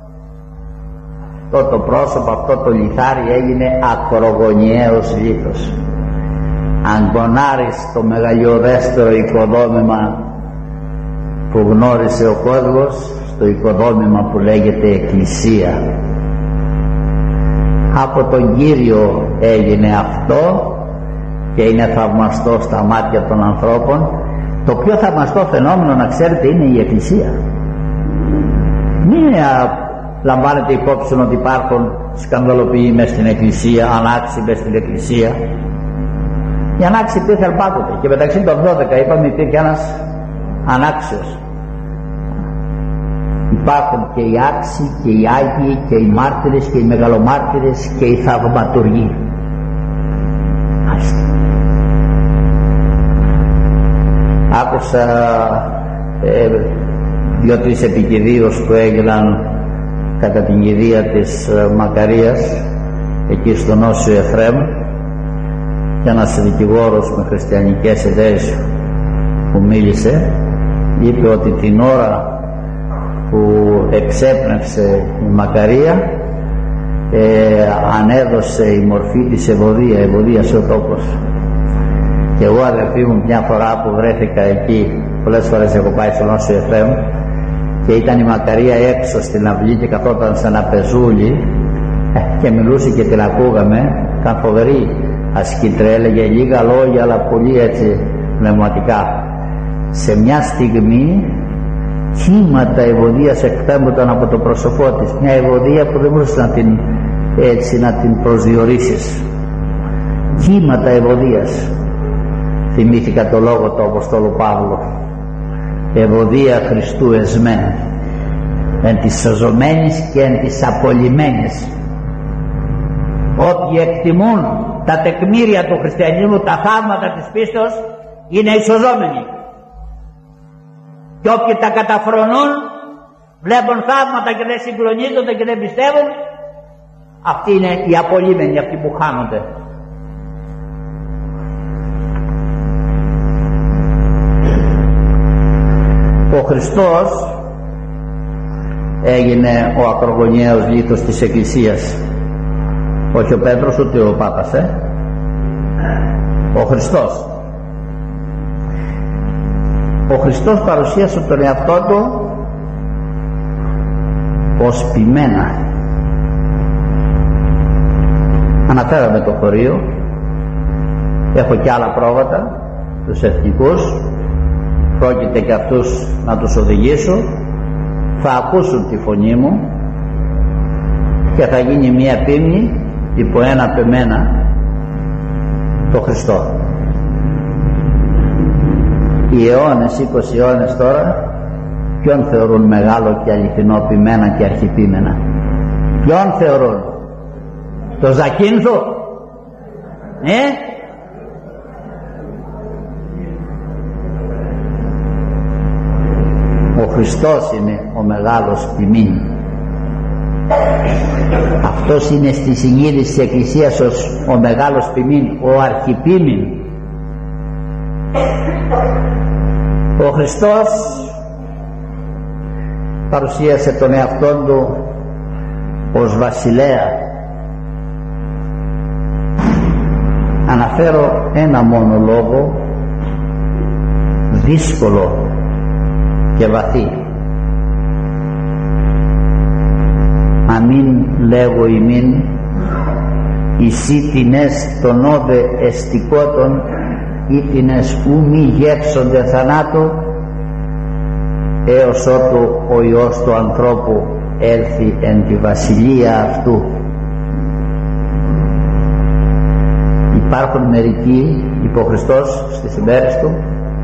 A: το πρόσωπο, αυτό το λιθάρι έγινε ακρογωνιαίος λίθος. Αν πονάρεις το μεγαλειοδέστερο οικοδόμημα που γνώρισε ο κόσμος, στο οικοδόμημα που λέγεται Εκκλησία, από τον Κύριο έγινε αυτό και είναι θαυμαστό στα μάτια των ανθρώπων. Το πιο θαυμαστό φαινόμενο, να ξέρετε, είναι η Εκκλησία. Μην λαμβάνετε υπόψη ότι υπάρχουν σκανδαλοποιοί μες στην Εκκλησία, ανάξιοι μες στην Εκκλησία. Οι ανάξιοι υπήρχαν πάντοτε και μεταξύ των 12 είπαμε υπήρχε ένας ανάξιος.
B: υπάρχουν και οι άξιοι και οι Άγιοι και οι μάρτυρες και οι μεγαλομάρτυρες και οι θαυματουργοί. Άκουσα δύο-τρεις επικηδείους που έγιναν κατά την κηδεία της Μακαρίας εκεί στον Όσιο Εφραίμ, και ένας δικηγόρος με χριστιανικές ιδέες που μίλησε είπε ότι την ώρα που εξέπνευσε η Μακαρία ανέδωσε η μορφή της ευωδίας ο τόπος. Και εγώ, αδερφοί μου, μια φορά που βρέθηκα εκεί, πολλές φορές έχω πάει στον Όσιο Εφραίμ, και ήταν η Μακαρία έξω στην αυλή και καθόταν σε ένα πεζούλι και μιλούσε και την ακούγαμε, ήταν φοβερή ασκήτρια, έλεγε λίγα λόγια αλλά πολύ έτσι πνευματικά. Σε μια στιγμή κύματα ευωδίας εκπέμπονταν από το πρόσωπό της, μια ευωδία που δεν μπορούσε να την προσδιορίσεις. Κύματα ευωδίας. Θυμήθηκα το λόγο του Αποστόλου Παύλου, ευωδία Χριστού εσμέν, εν της σωζωμένης και εν της απολυμένης. Όποιοι εκτιμούν τα τεκμήρια του χριστιανισμού, τα θαύματα της πίστεως, είναι οι σωζόμενοι, και όποιοι τα καταφρονούν, βλέπουν θαύματα και δεν συγκλονίζονται και δεν πιστεύουν, αυτοί είναι οι απολύμενοι, αυτοί που χάνονται. Ο Χριστός έγινε ο ακρογωνιαίος λίθος της Εκκλησίας, όχι ο Πέτρος ούτε ο Πάπας, ο Χριστός. Ο Χριστός παρουσίασε τον εαυτό του ως ποιμένα. Αναφέραμε το χωρίο, έχω και άλλα πρόβατα, τους εθνικούς, πρόκειται και αυτούς να τους οδηγήσω, θα ακούσουν τη φωνή μου και θα γίνει μια ποίμνη υπό ένα πεμένα, το Χριστό. Οι αιώνες, 20 αιώνες τώρα, ποιον θεωρούν μεγάλο και αληθινό ποιμένα και αρχιπίμενα? Ποιον θεωρούν? Το Ζακίνθο? Ο Χριστός είναι ο μεγάλος ποιμήν. Αυτός είναι στη συνείδηση της Εκκλησίας ως ο μεγάλος ποιμήν, ο αρχιπίμην. Ο Χριστός παρουσίασε τον εαυτόν του ως βασιλέα. Αναφέρω ένα μόνο λόγο, δύσκολο και βαθύ. Αμήν λέγω ημίν, εισί τινές τον όδε εστικότων, ή τινές ου μη γεύσονται θανάτου, έως ότου ο Υιός του ανθρώπου έλθει εν τη βασιλεία αυτού. Υπάρχουν μερικοί, είπε ο Χριστός στις ημέρες του,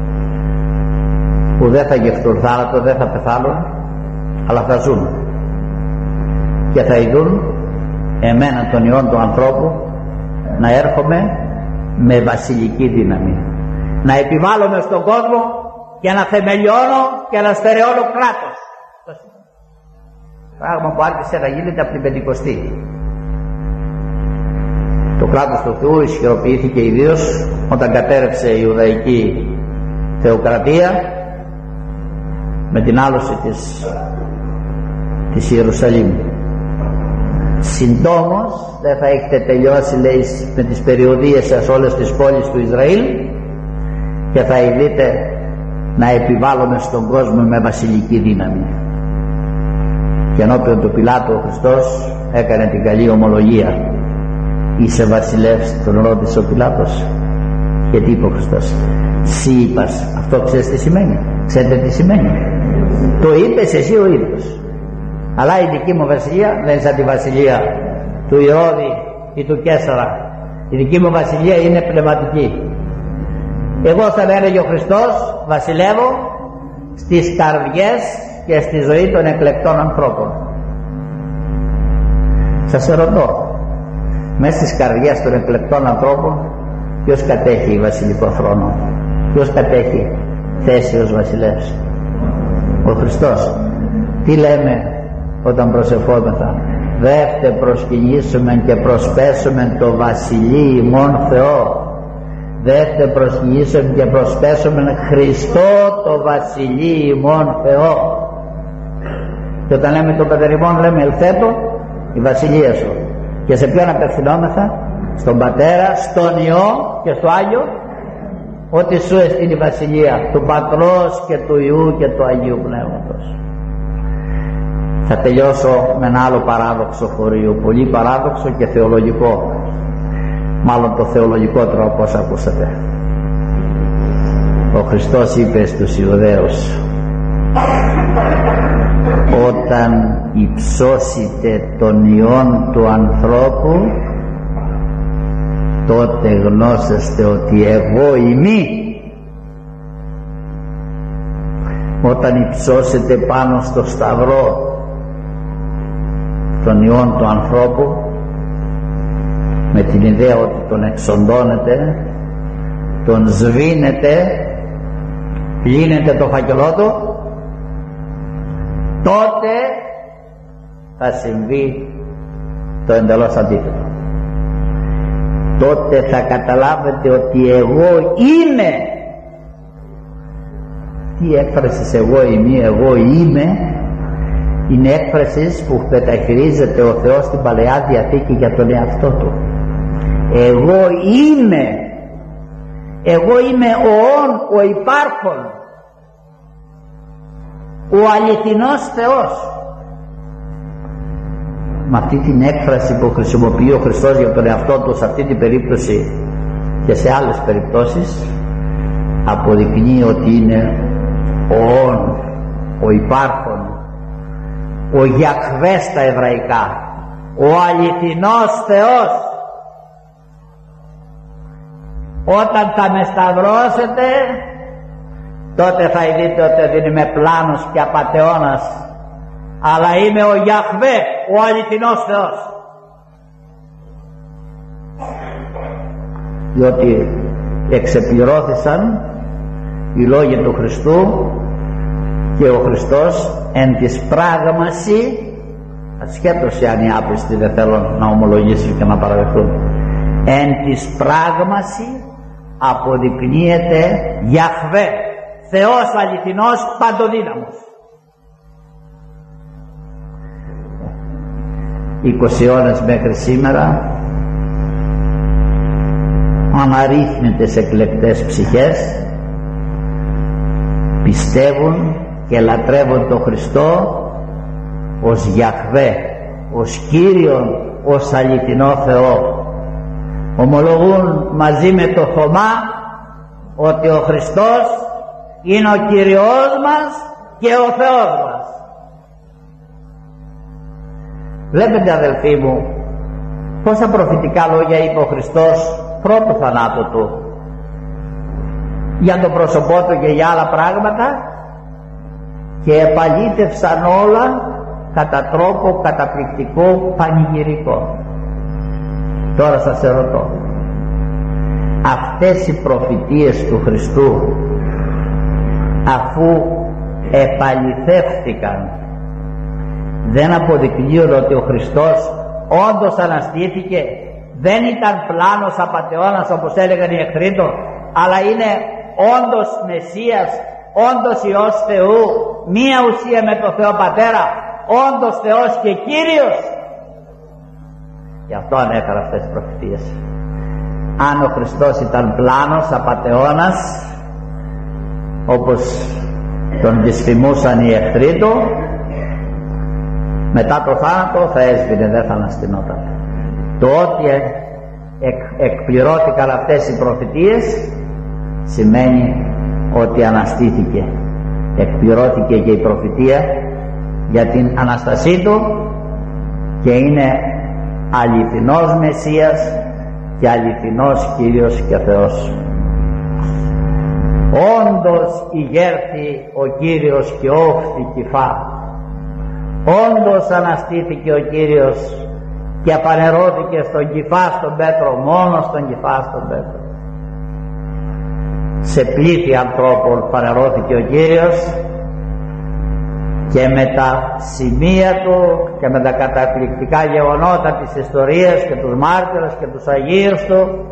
B: που δεν θα γευτούν θάνατο, δεν θα πεθάνουν, αλλά θα ζουν και θα ειδούν εμένα τον Υιόν του ανθρώπου να έρχομαι με βασιλική δύναμη, να επιβάλλομαι στον κόσμο και να θεμελιώνω και να στερεώνω κράτος. Πράγμα που άρχισε να γίνεται από την Πεντηκοστή. Το κράτος του Θεού ισχυροποιήθηκε ιδίως όταν κατέρευσε η Ιουδαϊκή θεοκρατία με την άλωση της Ιερουσαλήμ. Συντόμως δεν θα έχετε τελειώσει, λέει, με τις περιοδίες σας όλες τις πόλεις του Ισραήλ και θα ειδείτε να επιβάλλουμε στον κόσμο με βασιλική δύναμη. Και ενώπιον του Πιλάτου ο Χριστός έκανε την καλή ομολογία. Είσαι βασιλεύς? Τον ρώτησε ο Πιλάτος. Και τι είπε ο Χριστός? Συ είπας. Αυτό ξέρεις τι σημαίνει? Ξέρετε τι σημαίνει? Το είπες εσύ ο ίδιος. Αλλά η δική μου βασιλεία δεν είναι σαν τη βασιλεία του Ηρώδη ή του Καίσαρα. Η δική μου βασιλεία είναι πνευματική. Εγώ, θα έλεγε ο Χριστός, βασιλεύω στις καρδιές και στη ζωή των εκλεκτών ανθρώπων. Σας ερωτώ, μέσα στις καρδιές των εκλεκτών ανθρώπων ποιος κατέχει βασιλικό θρόνο, ποιος κατέχει θέση ως βασιλεύς? Ο Χριστός. Τι λέμε όταν προσευχόμεθα? Δεύτε προσκυνήσομεν και προσπέσομεν το βασιλεί ημών Θεό. Δεύτε προσκυνήσομεν και προσπέσομεν Χριστό το βασιλεί ημών Θεό. Και όταν λέμε το Πατέρ ημών, λέμε ελθέτω η βασιλεία σου. Και σε ποιον απευθυνόμεθα? Στον Πατέρα, στον Υιό και στο Άγιο. Ότι σου εστίν η βασιλεία του Πατρός και του Υιού και του Αγίου Πνεύματος. Θα τελειώσω με ένα άλλο παράδοξο χωρίο, πολύ παράδοξο και θεολογικό, μάλλον το θεολογικότερο όπως ακούσατε. Ο Χριστός είπε στους Ιουδαίους: όταν υψώσετε τον Υιόν του ανθρώπου, τότε γνώσεστε ότι εγώ είμαι. Όταν υψώσετε πάνω στο σταυρό τον Υιόν του ανθρώπου, με την ιδέα ότι τον εξοντώνετε, τον σβήνετε, λύνετε το φάκελό του, τότε θα συμβεί το εντελώς αντίθετο. Τότε θα καταλάβετε ότι εγώ είμαι. Τι έκφραση εγώ είμαι, είναι έκφραση που μεταχειρίζεται ο Θεός στην Παλαιά Διαθήκη για τον εαυτό του. Εγώ είμαι ο υπάρχον, ο αληθινός Θεός. Με αυτή την έκφραση που χρησιμοποιεί ο Χριστός για τον εαυτό του σε αυτή την περίπτωση και σε άλλες περιπτώσεις, αποδεικνύει ότι είναι ο υπάρχον, ο Γιαχβέ στα εβραϊκά, ο αληθινός Θεός. Όταν θα με σταυρώσετε, τότε θα δείτε ότι δεν είμαι πλάνος και απατεώνας, αλλά είμαι ο Γιαχβέ, ο αληθινός Θεός. Διότι εξεπληρώθησαν οι λόγοι του Χριστού και ο Χριστός εν της πράγμαση, ασχέτως αν οι άπιστοι δεν θέλουν να ομολογήσουν και να παραδεχθούν, εν της πράγμαση αποδεικνύεται Γιαχβέ, Θεός αληθινός παντοδύναμος. 20 αιώνες μέχρι σήμερα, αναρρύθμιτες εκλεκτές ψυχές πιστεύουν και λατρεύουν τον Χριστό ως Γιαχβέ, ως Κύριον, ως αληθινό Θεό. Ομολογούν μαζί με το Θωμά ότι ο Χριστός είναι ο Κύριος μας και ο Θεός μας. Βλέπετε αδελφοί μου πόσα προφητικά λόγια είπε ο Χριστός πρώτο θανάτου του για τον πρόσωπό του και για άλλα πράγματα, και επαλήθευσαν όλα κατά τρόπο καταπληκτικό, πανηγυρικό. Τώρα σας ερωτώ, αυτές οι προφητείες του Χριστού, αφού επαληθεύτηκαν, δεν αποδεικνύουν ότι ο Χριστός όντως αναστήθηκε, δεν ήταν πλάνος απατεώνας όπως έλεγαν οι εχθροί του, αλλά είναι όντως Μεσσίας, όντως Υιός Θεού, μία ουσία με το Θεό Πατέρα, όντως Θεός και Κύριος? Γι' αυτό ανέφερα αυτές τις προφητείες. Αν ο Χριστός ήταν πλάνος απατεώνας όπως τον δυσφημούσαν οι εχθροί του, μετά το θάνατο θα έσβηνε, δεν θα αναστηνόταν. Το ότι εκπληρώθηκαν αυτές οι προφητείες σημαίνει ότι αναστήθηκε. Εκπληρώθηκε και η προφητεία για την Αναστασή του και είναι αληθινός Μεσσίας και αληθινός Κύριος και Θεός. Όντως ηγέρθη ο Κύριος και όχθη κυφά. Όντως αναστήθηκε ο Κύριος και απανερώθηκε στον Κυφά στον Πέτρο, μόνο στον Κυφά στον Πέτρο. Σε πλήθη ανθρώπων φανερώθηκε ο Κύριος και με τα σημεία του και με τα καταπληκτικά γεγονότα της ιστορίας και τους μάρτυρες και τους Αγίους του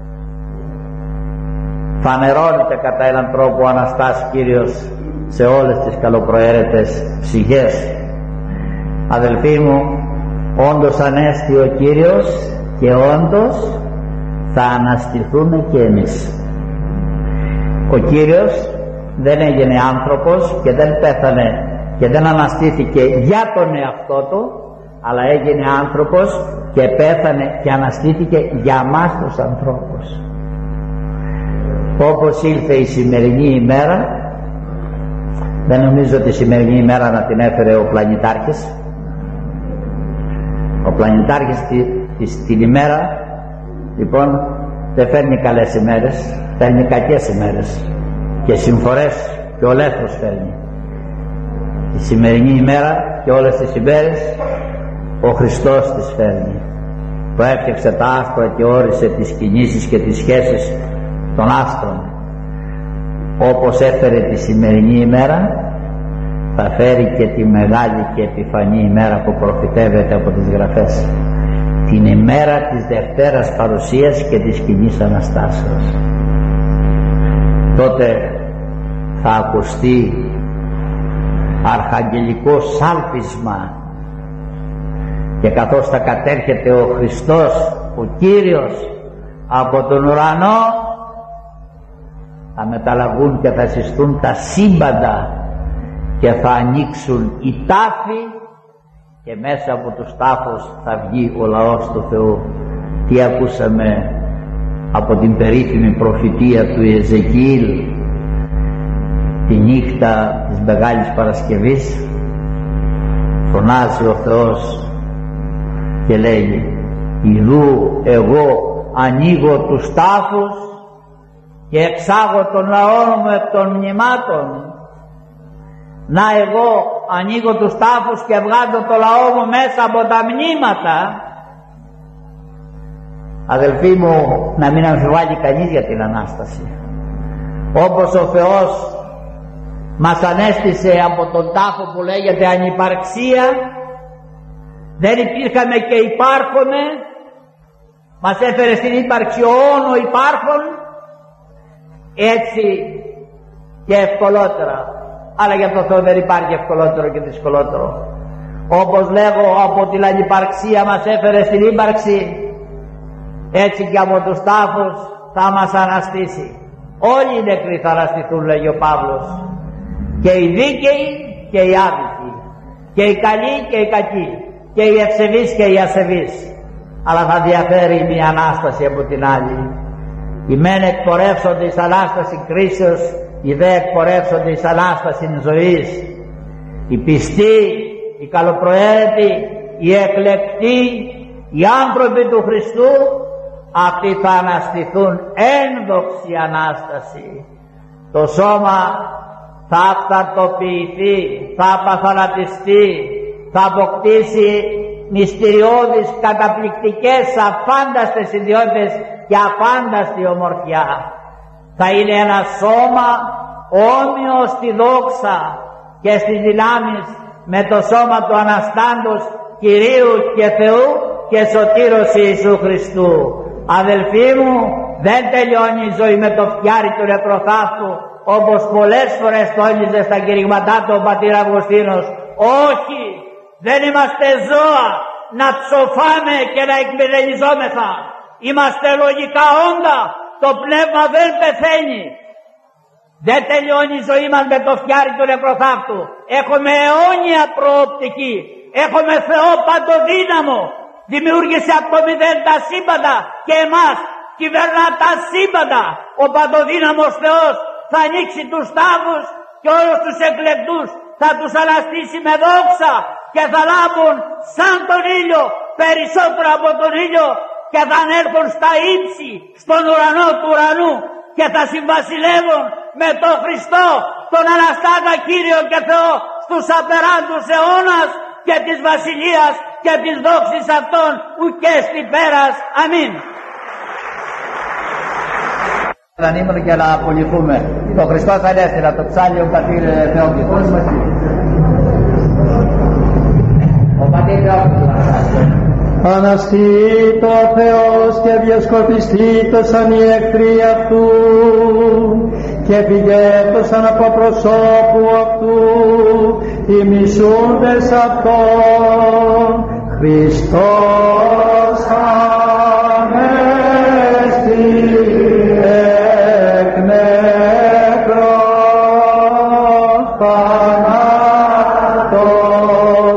B: φανερώνεται κατά έναν τρόπο ο Αναστάς Κύριος σε όλες τις καλοπροαίρετες ψυχές. Αδελφοί μου, όντως ανέστη ο Κύριος και όντως θα αναστηθούμε και εμείς. Ο Κύριος δεν έγινε άνθρωπος και δεν πέθανε και δεν αναστήθηκε για τον εαυτό του, αλλά έγινε άνθρωπος και πέθανε και αναστήθηκε για μας τους ανθρώπους. Όπως ήλθε η σημερινή ημέρα, δεν νομίζω ότι η σημερινή ημέρα να την έφερε ο πλανητάρχης. Ο πλανητάρχης την ημέρα λοιπόν δεν φέρνει καλές ημέρες, φέρνει κακές ημέρες και συμφορές και ολέθρους φέρνει. Τη σημερινή ημέρα και όλες τις ημέρες ο Χριστός τις φέρνει, που έφτιαξε τα άστρα και όρισε τις κινήσεις και τις σχέσεις των άστρων. Όπως έφερε τη σημερινή ημέρα, θα φέρει και τη μεγάλη και επιφανή ημέρα που προφητεύεται από τις Γραφές, την ημέρα της Δευτέρας Παρουσίας και της Κοινής Αναστάσεως. Τότε θα ακουστεί αρχαγγελικό σάλπισμα και καθώς θα κατέρχεται ο Χριστός, ο Κύριος, από τον ουρανό, θα μεταλλαγούν και θα συστούν τα σύμπαντα και θα ανοίξουν οι τάφοι και μέσα από τους τάφους θα βγει ο λαός του Θεού. Τι ακούσαμε από την περίφημη προφητεία του Εζεκιήλ τη νύχτα της Μεγάλης Παρασκευής? Φωνάζει ο Θεός και λέει: «Ιδού εγώ ανοίγω τους τάφους και εξάγω τον λαό μου εκ των μνημάτων». Να, εγώ ανοίγω τους τάφους και βγάζω το λαό μου μέσα από τα μνήματα. Αδελφοί μου, να μην αμφιβάλλει κανείς για την Ανάσταση. Όπως ο Θεός μας ανέστησε από τον τάφο που λέγεται ανυπαρξία, δεν υπήρχαμε και υπάρχουμε, μας έφερε στην ύπαρξη ο όνο υπάρχον, έτσι και ευκολότερα. Αλλά για το Θεό δεν υπάρχει ευκολότερο και δυσκολότερο. Όπως λέγω, από την ανυπαρξία μας έφερε στην ύπαρξη, έτσι και από τους τάφους θα μας αναστήσει. Όλοι οι νεκροί θα αναστηθούν, λέγει ο Παύλος, και οι δίκαιοι και οι άδικοι, και οι καλοί και οι κακοί, και οι ευσεβείς και οι ασεβείς. Αλλά θα διαφέρει μια Ανάσταση από την άλλη. Οι μεν εκπορεύσονται εις Ανάσταση κρίσεως, οι δε εκπορεύσονται εις Ανάσταση ζωής. Οι πιστοί, οι καλοπροαίρετοι, οι εκλεκτοί, οι άνθρωποι του Χριστού, αυτοί θα αναστηθούν ένδοξη Ανάσταση. Το σώμα θα αυταρτοποιηθεί, θα απαθανατιστεί, θα αποκτήσει μυστηριώδεις, καταπληκτικές, αφάνταστες ιδιότητες και αφάνταστη ομορφιά. Θα είναι ένα σώμα όμοιο στη δόξα και στις δυνάμεις με το σώμα του Αναστάντος Κυρίου και Θεού και Σωτήρος Ιησού Χριστού. Αδελφοί μου, δεν τελειώνει η ζωή με το φτιάρι του νεκροθάφτου, όπως πολλές φορές τόνιζε στα κηρύγματά του ο πατήρ Αυγουστίνος. Όχι, δεν είμαστε ζώα να ψοφάμε και να εκμηδενιζόμεθα. Είμαστε λογικά όντα. Το πνεύμα δεν πεθαίνει. Δεν τελειώνει η ζωή μας με το φτιάρι του νεκροθάφτου. Έχουμε αιώνια προοπτική. Έχουμε Θεό παντοδύναμο. Δημιούργησε από το μηδέν τα σύμπαντα και εμάς κυβερνά τα σύμπαντα. Ο παντοδύναμος Θεός θα ανοίξει τους τάφους και όλους τους εκλεκτούς θα τους αναστήσει με δόξα και θα λάβουν σαν τον ήλιο, περισσότερο από τον ήλιο, και θα ανέλθουν στα ύψη, στον ουρανό του ουρανού και θα συμβασιλεύουν
A: με τον Χριστό, τον Αναστάτα Κύριο και Θεό στους απεράντους αιώνας και της βασιλείας και της δόξης αυτών ουκέστη πέρας. Αμήν.
B: Δεν ήμουν και να απολυθούμε. Το Χριστός Ανέστηρα, το ψάλιο πατήρ Θεόκλητος. Ο πατήρ Θεόκλητος.
C: Αναστήτω ο Θεός και διασκορπιστήτωσαν οι εχθροί αυτού και φυγέτωσαν από προσώπου αυτού οι μισούντες αυτόν. Χριστός Ανέστη εκ νεκρών θανάτων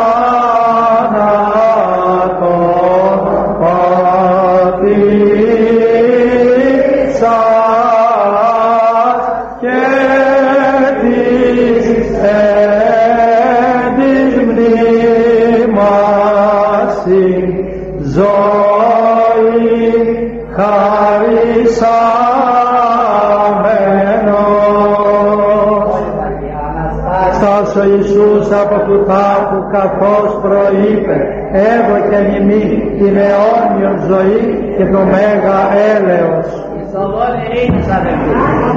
C: πατήσας και της έντης μνήμαση ζωή χαρισάμενος. Στάς ο Ιησούς από του τάφου καθώς προείπε, έδωκεν ημί την αιώνιον ζωή και το μέγα έλεος.
A: Στον ειρήνης αδελφοί.